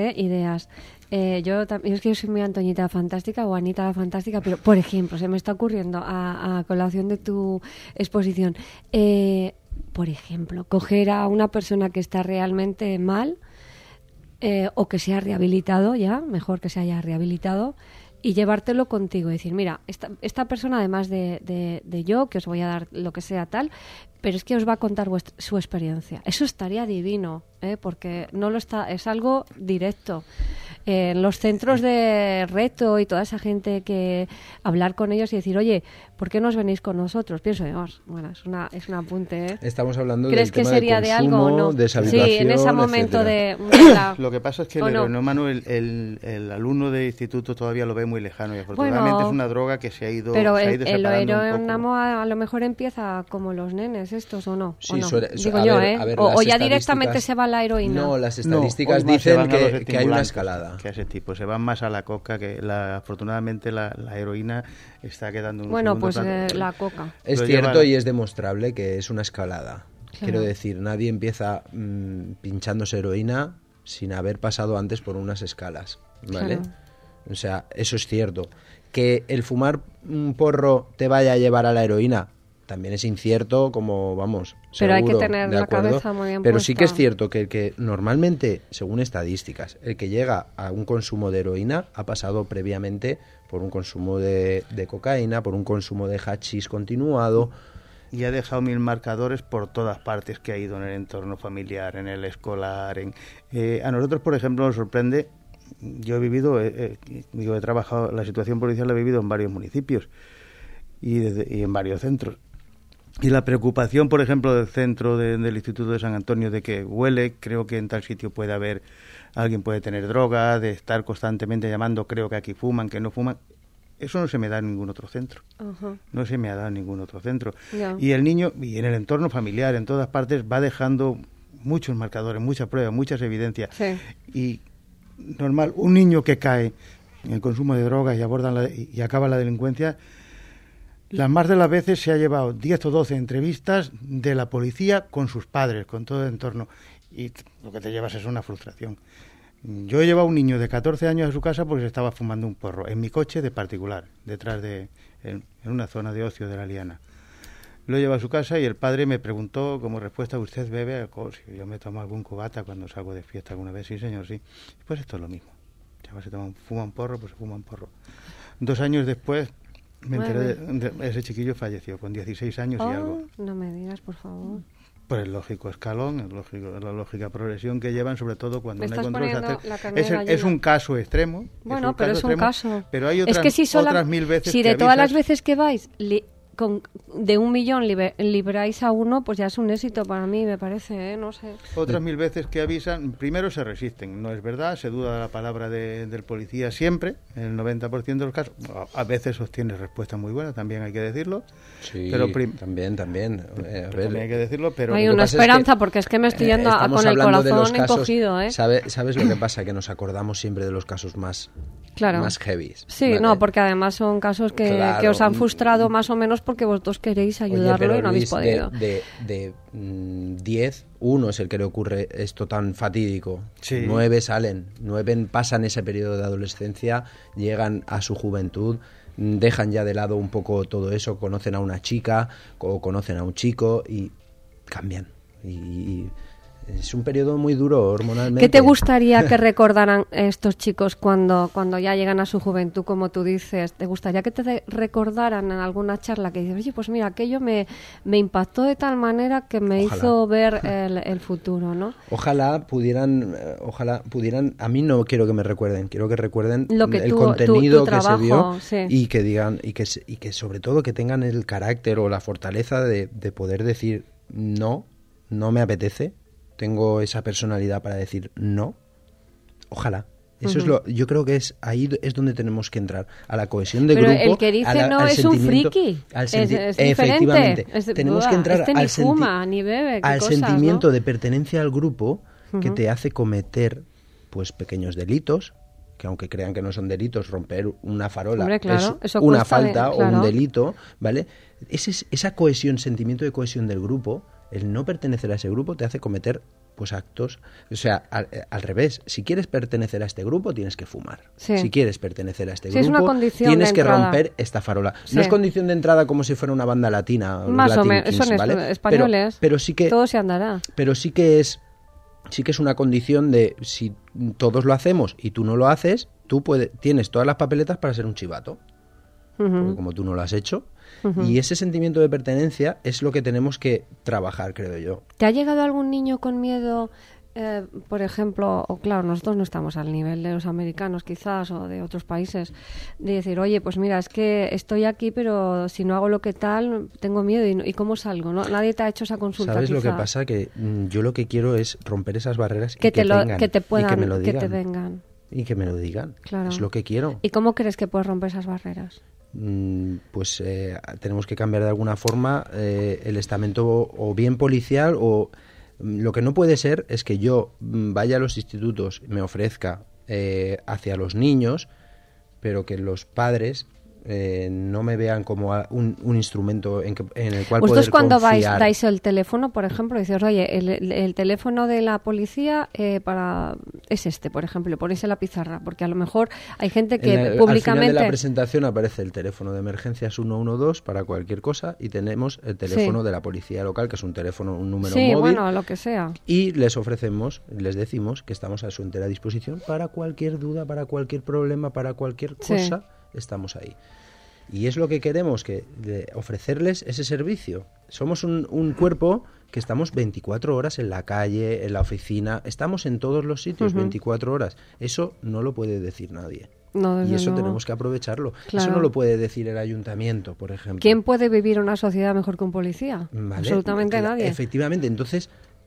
Yo es que yo soy muy Antoñita Fantástica o Anita la Fantástica, pero por ejemplo, se me está ocurriendo a colación de tu exposición, por ejemplo, coger a una persona que está realmente mal o que se ha rehabilitado ya, mejor que se haya rehabilitado, y llevártelo contigo y decir, mira, esta persona además de yo, que os voy a dar lo que sea tal, pero es que os va a contar su experiencia. Eso estaría divino, porque no lo está, es algo directo. Los centros de reto y toda esa gente que hablar con ellos y decir, oye, ¿por qué no os venís con nosotros? Pienso, bueno, es un apunte. Estamos hablando ¿Crees del tema que sería de consumo, algo o no? deshabituación, sí, en ese momento Lo que pasa es que el heroinómano, el alumno de instituto todavía lo ve muy lejano y afortunadamente es una droga que se ha ido pero el heroinómano a lo mejor empieza como los nenes estos o no. Sí, ¿o no? Digo yo, o ya directamente se va a la heroína. No, las estadísticas dicen que hay una escalada. Que ese tipo, se van más a la coca, que afortunadamente la heroína está quedando un bueno, pues la coca. Es cierto y es demostrable que es una escalada. Claro. Quiero decir, nadie empieza pinchándose heroína sin haber pasado antes por unas escalas, ¿vale? Claro. O sea, eso es cierto. Que el fumar un porro te vaya a llevar a la heroína también es incierto, como vamos, pero seguro, hay que tener la cabeza muy bien pero puesta. Sí que es cierto que el que normalmente, según estadísticas, el que llega a un consumo de heroína ha pasado previamente por un consumo de cocaína, por un consumo de hachís continuado. Y ha dejado 1000 marcadores por todas partes que ha ido en el entorno familiar, en el escolar. A nosotros, por ejemplo, nos sorprende. Yo he vivido, he trabajado, la situación policial la he vivido en varios municipios y en varios centros. Y la preocupación, por ejemplo, del centro del Instituto de San Antonio de que huele, creo que en tal sitio alguien puede tener droga, de estar constantemente llamando, creo que aquí fuman, que no fuman. Eso no se me da en ningún otro centro. Uh-huh. No se me ha dado en ningún otro centro. No. Y el niño, y en el entorno familiar, en todas partes, va dejando muchos marcadores, muchas pruebas, muchas evidencias. Sí. Y normal, un niño que cae en el consumo de drogas y acaba la delincuencia, las más de las veces se ha llevado 10 o 12 entrevistas de la policía con sus padres, con todo el entorno, y lo que te llevas es una frustración. Yo he llevado a un niño de 14 años a su casa porque se estaba fumando un porro, en mi coche de particular, en una zona de ocio de la Liana. Lo llevo a su casa y el padre me preguntó como respuesta, ¿usted bebe alcohol? Si yo me tomo algún cubata cuando salgo de fiesta alguna vez, sí señor, sí. Pues esto es lo mismo. Ya se fuma un porro, pues se fuma un porro. 2 años después Me enteré ese chiquillo falleció con 16 años y algo. No me digas, por favor. Por el lógico escalón, la lógica progresión que llevan, sobre todo cuando no hay control. Es un caso extremo. Bueno, pero es un caso. Pero hay otras 1000 veces si de todas las veces que vais de 1 millón libráis a uno, pues ya es un éxito para mí, me parece, no sé. Otras 1000 veces que avisan, primero se resisten, no es verdad, se duda de la palabra del policía siempre, en el 90% de los casos. A veces obtiene respuestas muy buenas, también hay que decirlo. Sí, también. También hay que decirlo, pero... Hay una esperanza, porque es que me estoy yendo con el corazón encogido, ¿eh? ¿Sabes lo que pasa? Que nos acordamos siempre de los casos más heavy. Sí, ¿vale? No, porque además son casos que os han frustrado más o menos porque vosotros queréis ayudarlo. Oye, y no habéis podido. De 10, 1 es el que le ocurre esto tan fatídico. Sí. 9 salen, 9 pasan ese periodo de adolescencia, llegan a su juventud, dejan ya de lado un poco todo eso, conocen a una chica o conocen a un chico y cambian. Y es un periodo muy duro hormonalmente. ¿Qué te gustaría que recordaran estos chicos cuando ya llegan a su juventud, como tú dices? ¿Te gustaría que te recordaran en alguna charla que dices, oye, pues mira, aquello me impactó de tal manera que me hizo ver el futuro, ¿no? Ojalá pudieran, a mí no quiero que me recuerden, quiero que recuerden el tu contenido que trabajo, se vio, sí. y que digan, y que sobre todo que tengan el carácter o la fortaleza de poder decir no me apetece. Tengo esa personalidad para decir no. Ojalá. Eso yo creo que ahí es donde tenemos que entrar, a la cohesión de grupo. Pero el que dice no es un friki. Es diferente. Efectivamente. Tenemos que entrar ni fuma, ni bebe, al cosas, sentimiento, ¿no? de pertenencia al grupo, que te hace cometer pues pequeños delitos, que aunque crean que no son delitos, romper una farola, hombre, claro, es una falta o un delito, ¿vale? Esa cohesión, sentimiento de cohesión del grupo, el no pertenecer a ese grupo te hace cometer pues actos, o sea, al revés, si quieres pertenecer a este grupo tienes que fumar, sí. Si quieres pertenecer a este es una grupo tienes que romper esta farola, sí. No es condición de entrada como si fuera una banda latina, más o menos, son ¿vale? españoles, pero sí que todo se andará, pero sí que es una condición de, si todos lo hacemos y tú no lo haces, tienes todas las papeletas para ser un chivato, porque como tú no lo has hecho. Y ese sentimiento de pertenencia es lo que tenemos que trabajar, creo yo. ¿Te ha llegado algún niño con miedo, por ejemplo, o claro, nosotros no estamos al nivel de los americanos quizás o de otros países, de decir, oye, pues mira, es que estoy aquí, pero si no hago lo que tal, tengo miedo y cómo salgo? ¿No? Nadie te ha hecho esa consulta. ¿Sabes quizá? Lo que pasa? Que yo lo que quiero es romper esas barreras que y que vengan, que te puedan, y que me lo digan. que te vengan. Y que me lo digan. Claro. Es lo que quiero. ¿Y cómo crees que puedes romper esas barreras? Pues tenemos que cambiar de alguna forma el estamento o bien policial, o lo que no puede ser es que yo vaya a los institutos, me ofrezca hacia los niños, pero que los padres no me vean como un instrumento en el cual poder cuando confiar. dais el teléfono, por ejemplo, dices, oye, el teléfono de la policía es este, por ejemplo, ponéis en la pizarra, porque a lo mejor hay gente que públicamente... Al final de la presentación aparece el teléfono de emergencias 112 para cualquier cosa, y tenemos el teléfono de la policía local, que es un número móvil. Bueno, lo que sea. Y les decimos que estamos a su entera disposición para cualquier duda, para cualquier problema, para cualquier cosa. Estamos ahí. Y es lo que queremos, ofrecerles ese servicio. Somos un cuerpo que estamos 24 horas en la calle, en la oficina, estamos en todos los sitios 24 horas. Eso no lo puede decir nadie. No, y eso no. Tenemos que aprovecharlo. Claro. Eso no lo puede decir el ayuntamiento, por ejemplo. ¿Quién puede vivir una sociedad mejor que un policía? ¿Vale? Absolutamente nadie. Efectivamente, entonces...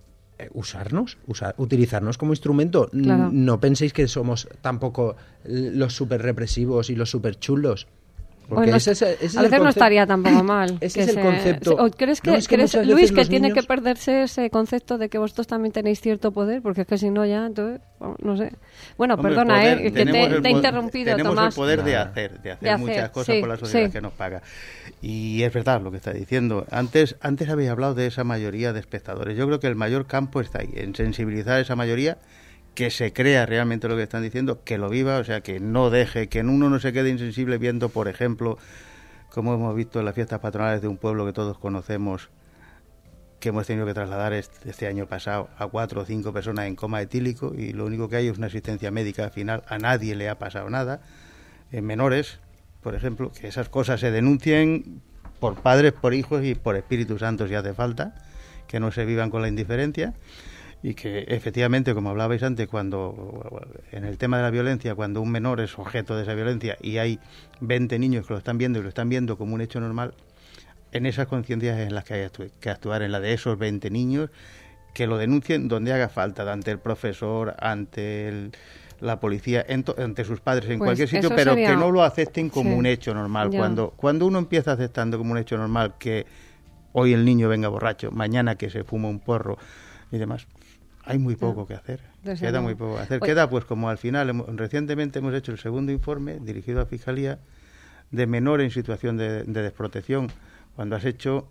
utilizarnos como instrumento. Claro. No penséis que somos tampoco los súper represivos y los súper chulos. Porque bueno, ese a veces no estaría tampoco mal. Ese es el concepto. ¿Crees Luis, que tiene que perderse ese concepto de que vosotros también tenéis cierto poder? Porque es que si no ya, entonces, no sé. Bueno, hombre, perdona, que te he interrumpido, tenemos Tomás. el poder de hacer muchas cosas por la sociedad que nos paga. Y es verdad lo que está diciendo. Antes habéis hablado de esa mayoría de espectadores. Yo creo que el mayor campo está ahí, en sensibilizar a esa mayoría, que se crea realmente lo que están diciendo, que lo viva, o sea, que no deje, que uno no se quede insensible viendo, por ejemplo, como hemos visto en las fiestas patronales de un pueblo que todos conocemos, que hemos tenido que trasladar este año pasado a 4 o 5 personas en coma etílico, y lo único que hay es una asistencia médica final, a nadie le ha pasado nada, en menores, por ejemplo, que esas cosas se denuncien por padres, por hijos y por Espíritu Santo si hace falta, que no se vivan con la indiferencia y que efectivamente, como hablabais antes, cuando en el tema de la violencia, cuando un menor es objeto de esa violencia y hay 20 niños que lo están viendo y lo están viendo como un hecho normal, en esas conciencias es en las que hay que actuar, en la de esos 20 niños, que lo denuncien donde haga falta, ante el profesor, ante la policía, ante sus padres, en cualquier sitio, pero sería... que no lo acepten como un hecho normal. Cuando uno empieza aceptando como un hecho normal que hoy el niño venga borracho, mañana que se fuma un porro y demás, hay muy poco que hacer. Queda muy poco que hacer. Queda, pues, como al final, recientemente hemos hecho el segundo informe dirigido a Fiscalía de menor en situación de desprotección, cuando has hecho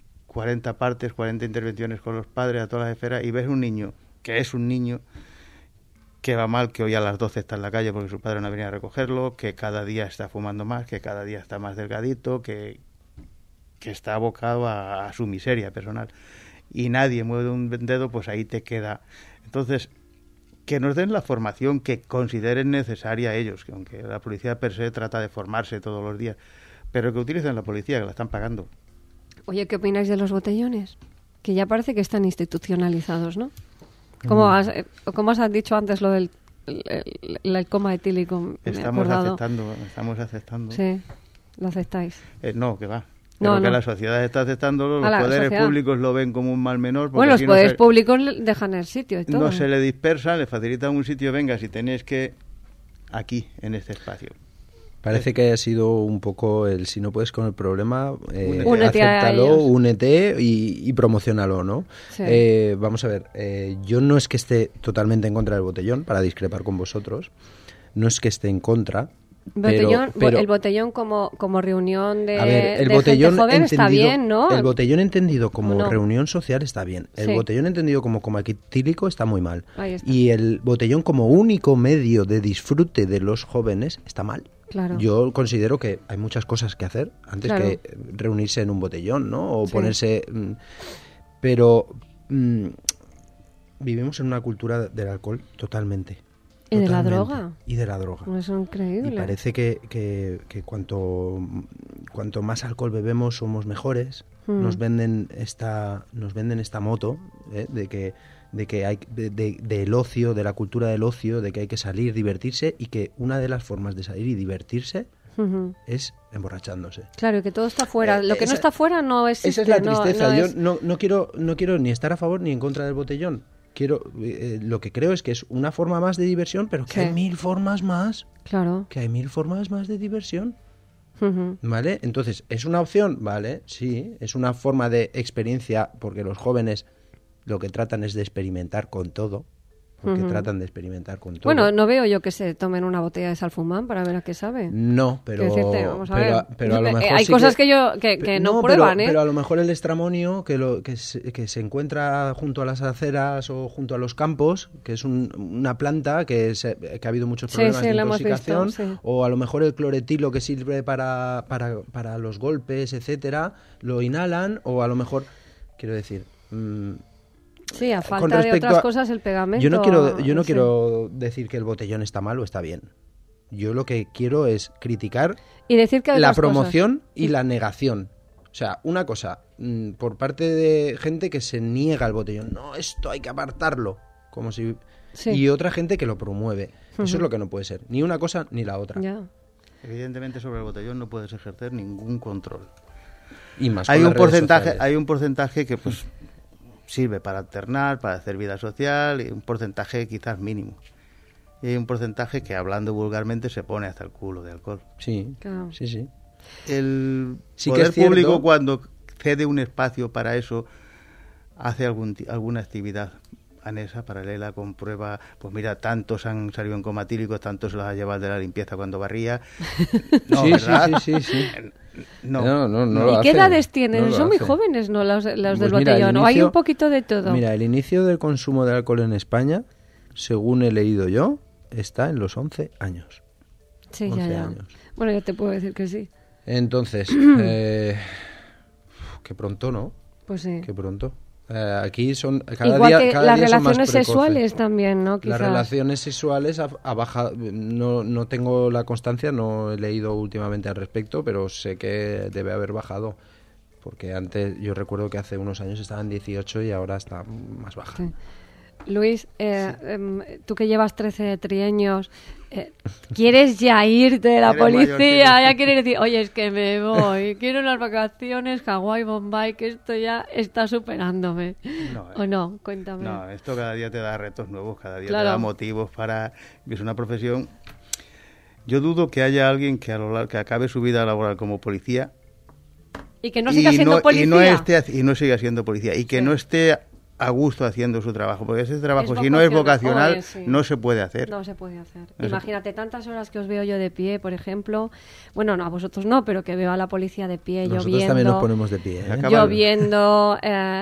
40 partes, 40 intervenciones con los padres a todas las esferas y ves un niño, que es un niño, que va mal, que hoy a las 12 está en la calle porque su padre no venía a recogerlo, que cada día está fumando más, que cada día está más delgadito, que está abocado a su miseria personal. Y nadie mueve un dedo, pues ahí te queda. Entonces, que nos den la formación que consideren necesaria ellos, que aunque la policía per se trata de formarse todos los días, pero que utilicen la policía, que la están pagando. Oye, ¿qué opináis de los botellones? Que ya parece que están institucionalizados, ¿no? Como has dicho antes lo del el coma etílico. Estamos aceptando. Sí, lo aceptáis. No, que va. Pero que la sociedad está aceptándolo, los poderes públicos lo ven como un mal menor. Bueno, los poderes públicos dejan el sitio y todo. No se le dispersan, le facilitan un sitio, venga, si tenéis que aquí, en este espacio. Parece que haya sido un poco el si no puedes con el problema, acéptalo, únete y promocionalo, ¿no? Sí. Vamos a ver, yo no es que esté totalmente en contra del botellón, para discrepar con vosotros, no es que esté en contra. Pero el botellón como reunión de, a ver, el de botellón gente joven está bien, ¿no? El botellón entendido como no. reunión social está bien. El botellón entendido como coma etílico está muy mal. Ahí está. Y el botellón como único medio de disfrute de los jóvenes está mal. Claro. Yo considero que hay muchas cosas que hacer antes que reunirse en un botellón, ¿no? O ponerse... Pero vivimos en una cultura del alcohol totalmente. ¿Y de la droga? Y de la droga. Es increíble. Y parece que cuanto más alcohol bebemos somos mejores. Nos venden esta moto de que hay del ocio, de la cultura del ocio, de que hay que salir, divertirse, y que una de las formas de salir y divertirse es emborrachándose. Claro, y que todo está fuera. Lo que no está fuera no existe. Esa es la tristeza. Yo no quiero ni estar a favor ni en contra del botellón. Lo que creo es que es una forma más de diversión, pero que hay 1000 formas más. Claro. Que hay 1000 formas más de diversión. ¿Vale? Entonces, ¿es una opción? Vale, sí. Es una forma de experiencia, porque los jóvenes lo que tratan es de experimentar con todo. Porque tratan de experimentar con todo. Bueno, no veo yo que se tomen una botella de salfumán para ver a qué sabe. No, pero a lo mejor hay cosas que no prueban, pero a lo mejor el estramonio que se encuentra junto a las aceras o junto a los campos, que es una planta que ha habido muchos problemas de intoxicación, o a lo mejor el cloretilo que sirve para los golpes, etcétera, lo inhalan, o a lo mejor, quiero decir... Sí, a falta de otras cosas el pegamento. Yo no quiero decir que el botellón está mal o está bien. Yo lo que quiero es criticar y decir que la promoción y la negación. O sea, una cosa, por parte de gente que se niega al botellón. No, esto hay que apartarlo. Como si... Y otra gente que lo promueve. Eso es lo que no puede ser. Ni una cosa ni la otra. Ya. Evidentemente sobre el botellón no puedes ejercer ningún control. Y más hay un porcentaje que pues sirve para alternar, para hacer vida social, y un porcentaje quizás mínimo. Y hay un porcentaje que, hablando vulgarmente, se pone hasta el culo de alcohol. Sí, claro. Sí. El poder público, cuando cede un espacio para eso, hace alguna actividad anexa, paralela, comprueba, pues mira, tantos han salido en coma etílico, tantos se los ha llevado de la limpieza cuando barría. No, ¿verdad? Sí. No. ¿Y qué edades tienen? Son muy jóvenes, ¿no? Los del botellón. ¿O hay un poquito de todo? Mira, el inicio del consumo de alcohol en España, según he leído yo, está en los 11 años. Sí, 11 años. Bueno, yo te puedo decir que sí. Entonces, qué pronto, ¿no? Pues sí. Qué pronto. Aquí son igual que las día son más relaciones precoces. Sexuales también, ¿no? Quizás. Las relaciones sexuales ha bajado, no tengo la constancia, no he leído últimamente al respecto, pero sé que debe haber bajado, porque antes yo recuerdo que hace unos años estaba en 18 y ahora está más baja. Sí. Luis, tú que llevas 13 trienios, ¿quieres ya irte de la Eres policía? mayor, Ya quieres decir, oye, es que me voy, quiero unas vacaciones, Hawái, Bombay, que esto ya está superándome. No, ¿O no? Cuéntame. No, esto cada día te da retos nuevos, cada día Claro. te da motivos para... Es una profesión... Yo dudo que haya alguien que que acabe su vida laboral como policía Y que no siga siendo policía. y no siga siendo policía y que Sí. no esté a gusto haciendo su trabajo, porque ese trabajo, Es si no es vocacional. vocacional, Sí. no se puede hacer. No se puede hacer. No se Imagínate tantas horas que os veo yo de pie, por ejemplo. Bueno, no, a vosotros no, pero que veo a la policía de pie, Nosotros lloviendo. también nos ponemos de pie. ¿eh? Acaba- Lloviendo,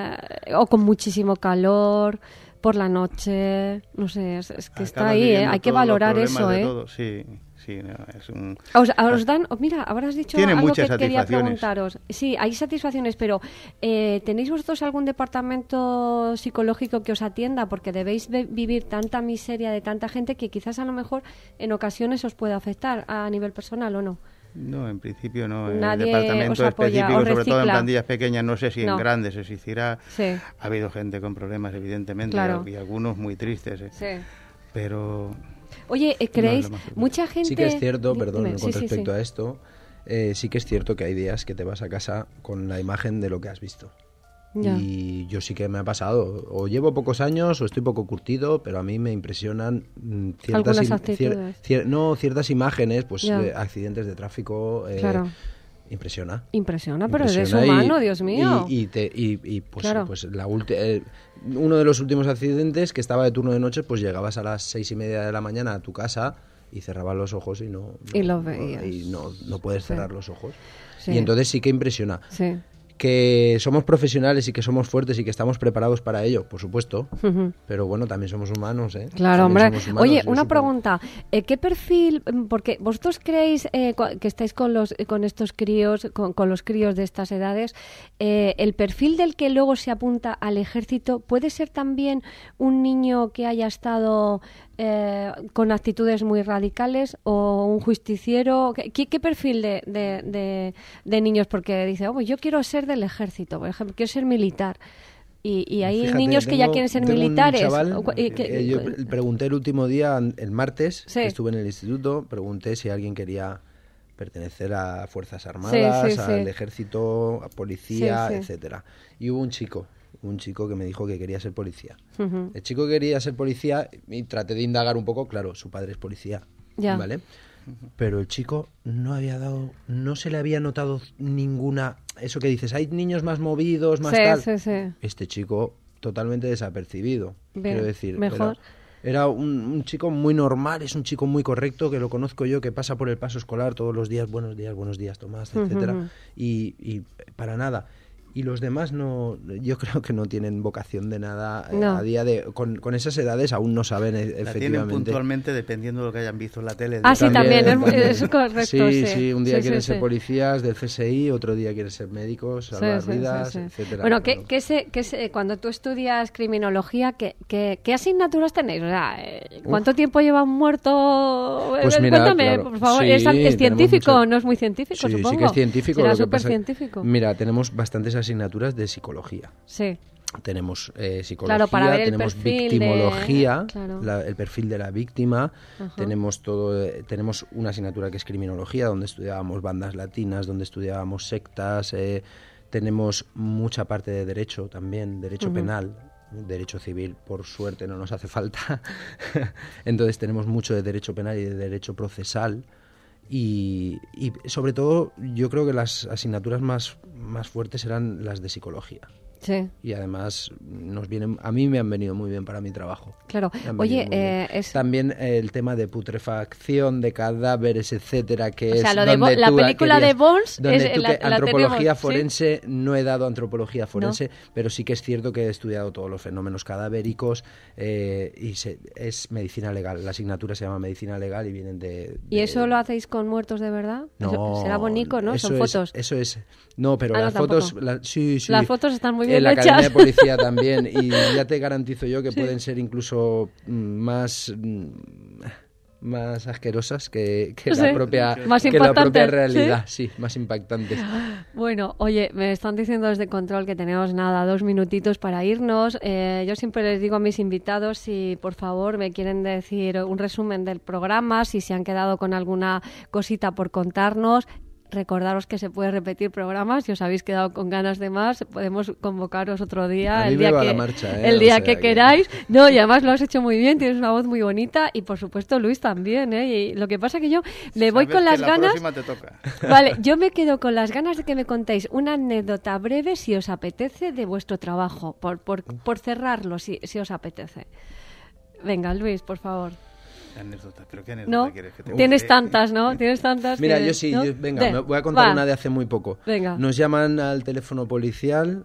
o con muchísimo calor, por la noche. No sé, es que está Acabas ahí, viviendo hay que todos los valorar problemas eso, de ¿eh? todo. Sí, no, es un... Os dan, mira, habrás dicho Tiene algo muchas que quería satisfacciones. preguntaros. Sí, hay satisfacciones, pero ¿tenéis vosotros algún departamento psicológico que os atienda? Porque debéis vivir tanta miseria de tanta gente que quizás a lo mejor en ocasiones os puede afectar a nivel personal, ¿o no? No, en principio no. Nadie El departamento os apoya, específico, os sobre todo en recicla. pandillas pequeñas, no sé si No. en grandes existirá. Sí. Ha habido gente con problemas, evidentemente, Claro. y algunos muy tristes. Sí. Pero Oye, ¿creéis? No, lo más- Mucha gente... Sí que es cierto, perdón, Dime, con sí, sí, respecto sí. a esto, sí que es cierto que hay días que te vas a casa con la imagen de lo que has visto. Ya. Y yo sí que me ha pasado. O llevo pocos años o estoy poco curtido, pero a mí me impresionan ciertas, Algunas actitudes. ciertas imágenes, pues Ya. accidentes de tráfico. Claro. Impresiona. Impresiona, pero eres Impresiona humano, Dios mío. Y pues, Claro. pues uno de los últimos accidentes que estaba de turno de noche, pues llegabas a las 6:30 de la mañana a tu casa y cerrabas los ojos y Y los veías. y no puedes Sí. cerrar los ojos. Sí. Y entonces sí que impresiona. Sí. Que somos profesionales y que somos fuertes y que estamos preparados para ello, por supuesto. Ujú. Pero bueno, también somos humanos, ¿eh? Claro, También hombre. somos humanos, Oye, yo una supongo. pregunta. ¿Qué perfil? Porque vosotros creéis que estáis con estos críos, con los críos de estas edades, el perfil del que luego se apunta al ejército puede ser también un niño que haya estado con actitudes muy radicales o un justiciero. ¿Qué perfil de niños? Porque dice, oh, yo quiero ser del ejército, por ejemplo, quiero ser militar. Y hay Fíjate, niños que ya tengo- quieren ser tengo un militares. chaval, que- yo pregunté el último día, el martes, Sí. que estuve en el instituto, pregunté si alguien quería pertenecer a Fuerzas Armadas, sí, sí. al ejército, a policía, Sí, sí. etcétera. Y hubo un chico que me dijo que quería ser policía. Ujú. El chico quería ser policía y traté de indagar un poco, claro, su padre es policía, Ya. ¿vale? Pero el chico no se le había notado ninguna, eso que dices, hay niños más movidos, más Sí, tal. sí, sí. Este chico totalmente desapercibido, Bien, quiero decir. mejor. Era un chico muy normal, es un chico muy correcto, que lo conozco yo, que pasa por el paso escolar todos los días, buenos días, Tomás, etcétera, Ujú. y para nada. Y los demás yo creo que no tienen vocación de nada No. a día de, con esas edades aún no saben la tienen efectivamente. puntualmente dependiendo de lo que hayan visto en la tele. Ah, sí, también, También. es correcto. Sí, un día Sí, quieren sí, ser sí. policías del CSI, otro día quieren ser médicos, Sí, salvar sí, vidas, sí, sí. etcétera. Bueno, cuando tú estudias criminología, ¿qué asignaturas tenéis? O sea, ¿cuánto tiempo lleva un muerto? Pues mira, Cuéntame, claro. por favor. Sí, ¿Es tenemos científico? mucha- ¿No es muy científico, Sí, supongo? sí que es científico. Será lo que súper pasa- científico. Mira, tenemos bastantes asignaturas de psicología. Sí. Tenemos psicología, Claro, para ver el tenemos perfil de- victimología, claro. el perfil de la víctima, Ajá. tenemos una asignatura que es criminología, donde estudiábamos bandas latinas, donde estudiábamos sectas, tenemos mucha parte de derecho también, derecho Ujú. penal, derecho civil, por suerte no nos hace falta. Entonces tenemos mucho de derecho penal y de derecho procesal. Y sobre todo yo creo que las asignaturas más fuertes eran las de psicología. Sí, Y además a mí me han venido muy bien para mi trabajo. claro. Me han Oye, venido muy bien. También el tema de putrefacción de cadáveres, etcétera, que O sea, es lo de donde la tú película de Bones donde es- tú la antropología tenemos, ¿sí? forense, no he dado antropología forense, pero sí que es cierto que he estudiado todos los fenómenos cadavéricos es medicina legal. La asignatura se llama medicina legal y vienen ¿Y eso lo hacéis con muertos de verdad? No, Será bonito, ¿no? Son fotos. Eso es. No, pero Ah, no, las fotos. tampoco. Sí. Las fotos están muy también en la echas. Academia de Policía también, y ya te garantizo yo que pueden ser incluso más asquerosas que la propia realidad, sí, más impactantes. Bueno, oye, me están diciendo desde Control que tenemos 2 minutitos para irnos. Yo siempre les digo a mis invitados si por favor me quieren decir un resumen del programa, si se han quedado con alguna cosita por contarnos. Recordaros que se puede repetir programas. Si os habéis quedado con ganas de más, podemos convocaros otro día, el día que queráis. No, y además lo has hecho muy bien, tienes una voz muy bonita y por supuesto Luis también, ¿eh? Y lo que pasa es que yo me voy con las ganas. La próxima te toca. Vale, yo me quedo con las ganas de que me contéis una anécdota breve, si os apetece, de vuestro trabajo, por cerrarlo, si os apetece. Venga, Luis, por favor. Anécdota, ¿pero qué anécdota ¿No? quieres que te Tienes tantas, ¿no? Tienes tantas. Mira, que, yo sí, ¿no? me voy a contar una de hace muy poco. Venga. Nos llaman al teléfono policial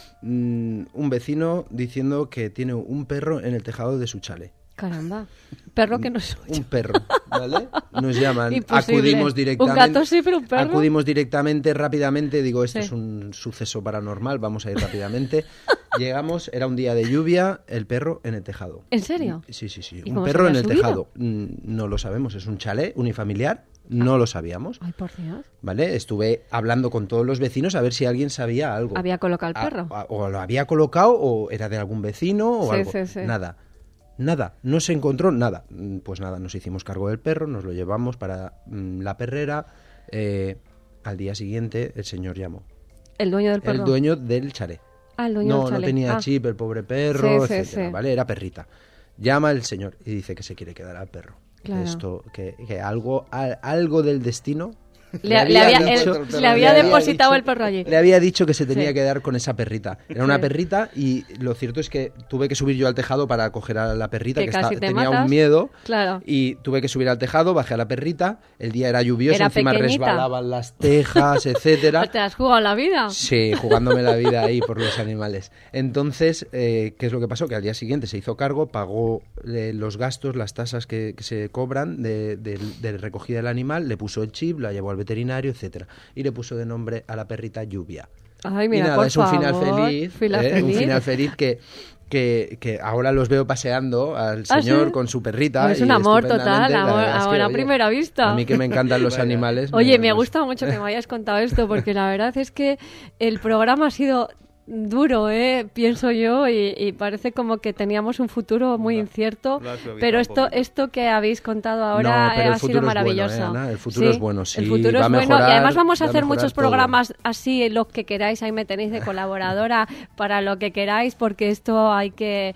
un vecino diciendo que tiene un perro en el tejado de su chale. Caramba, perro que no es suyo. Un perro, ¿vale? Nos llaman, Imposible. acudimos directamente. Un gato sí, pero un perro. Acudimos directamente, rápidamente, digo, esto es un suceso paranormal, vamos a ir rápidamente. Llegamos, era un día de lluvia, el perro en el tejado. ¿En serio? Sí. ¿Y Un cómo perro se en había el subido? tejado. No lo sabemos, es un chalet unifamiliar, no lo sabíamos. Ay, por Dios. ¿Vale? Estuve hablando con todos los vecinos a ver si alguien sabía algo. ¿Había colocado el perro? O lo había colocado, o era de algún vecino, o algo. Sí. Nada, no se encontró nada. Pues nada, nos hicimos cargo del perro, nos lo llevamos para la perrera. Al día siguiente el señor llamó. ¿El dueño del perro? El dueño del chalet. Ah, el dueño del chalet. No tenía chip el pobre perro, Sí, etcétera, sí. ¿vale? Era perrita. Llama el señor y dice que se quiere quedar al perro. Claro. Que algo del destino Le había depositado el perro allí. Le había dicho que se tenía Sí. que dar con esa perrita. Era una perrita y lo cierto es que tuve que subir yo al tejado para coger a la perrita, Que casi te tenía matas. un miedo. Claro. Y tuve que subir al tejado, bajé a la perrita. El día era lluvioso, Era encima pequeñita. resbalaban las tejas, etcétera. ¿Te has jugado la vida? Sí, jugándome la vida ahí por los animales. Entonces, ¿qué es lo que pasó? Que al día siguiente se hizo cargo, pagó los gastos, las tasas que se cobran de recogida del animal, le puso el chip, la llevó al veterinario, etcétera. Y le puso de nombre a la perrita Lluvia. Ay, mira, y nada, por es un final favor. feliz, Feliz. un final feliz que ahora los veo paseando al señor ¿sí? con su perrita. Es un amor total, estupendamente. La verdad es que, a oye, primera vista. A mí que me encantan los animales. Oye, me gusta mucho que me hayas contado esto, porque la verdad es que el programa ha sido duro, pienso yo, y parece como que teníamos un futuro muy incierto, pero esto que habéis contado ahora ha sido maravilloso. Bueno, Ana, el futuro es bueno, sí. El futuro va es bueno, mejorar, y además vamos a hacer muchos todo. programas así, los que queráis, ahí me tenéis de colaboradora para lo que queráis, porque esto hay que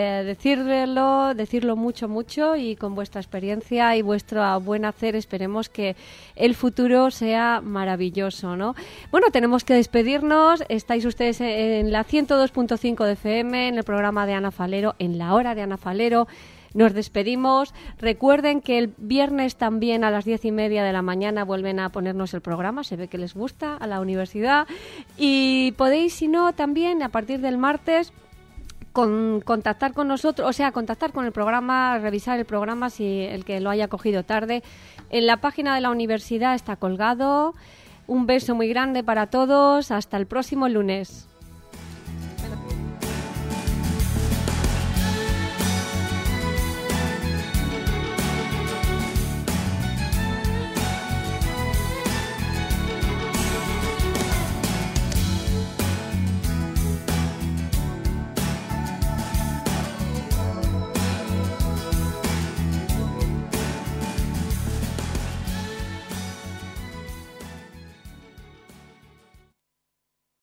decirlo mucho, y con vuestra experiencia y vuestro buen hacer esperemos que el futuro sea maravilloso, ¿no? Bueno, tenemos que despedirnos. Estáis ustedes en la 102.5 de FM, en el programa de Ana Falero, en la hora de Ana Falero. Nos despedimos. Recuerden que el viernes también a las 10:30 de la mañana vuelven a ponernos el programa. Se ve que les gusta a la universidad. Y podéis, si no, también a partir del martes contactar con nosotros, o sea, contactar con el programa, revisar el programa si el que lo haya cogido tarde. En la página de la universidad está colgado. Un beso muy grande para todos. Hasta el próximo lunes.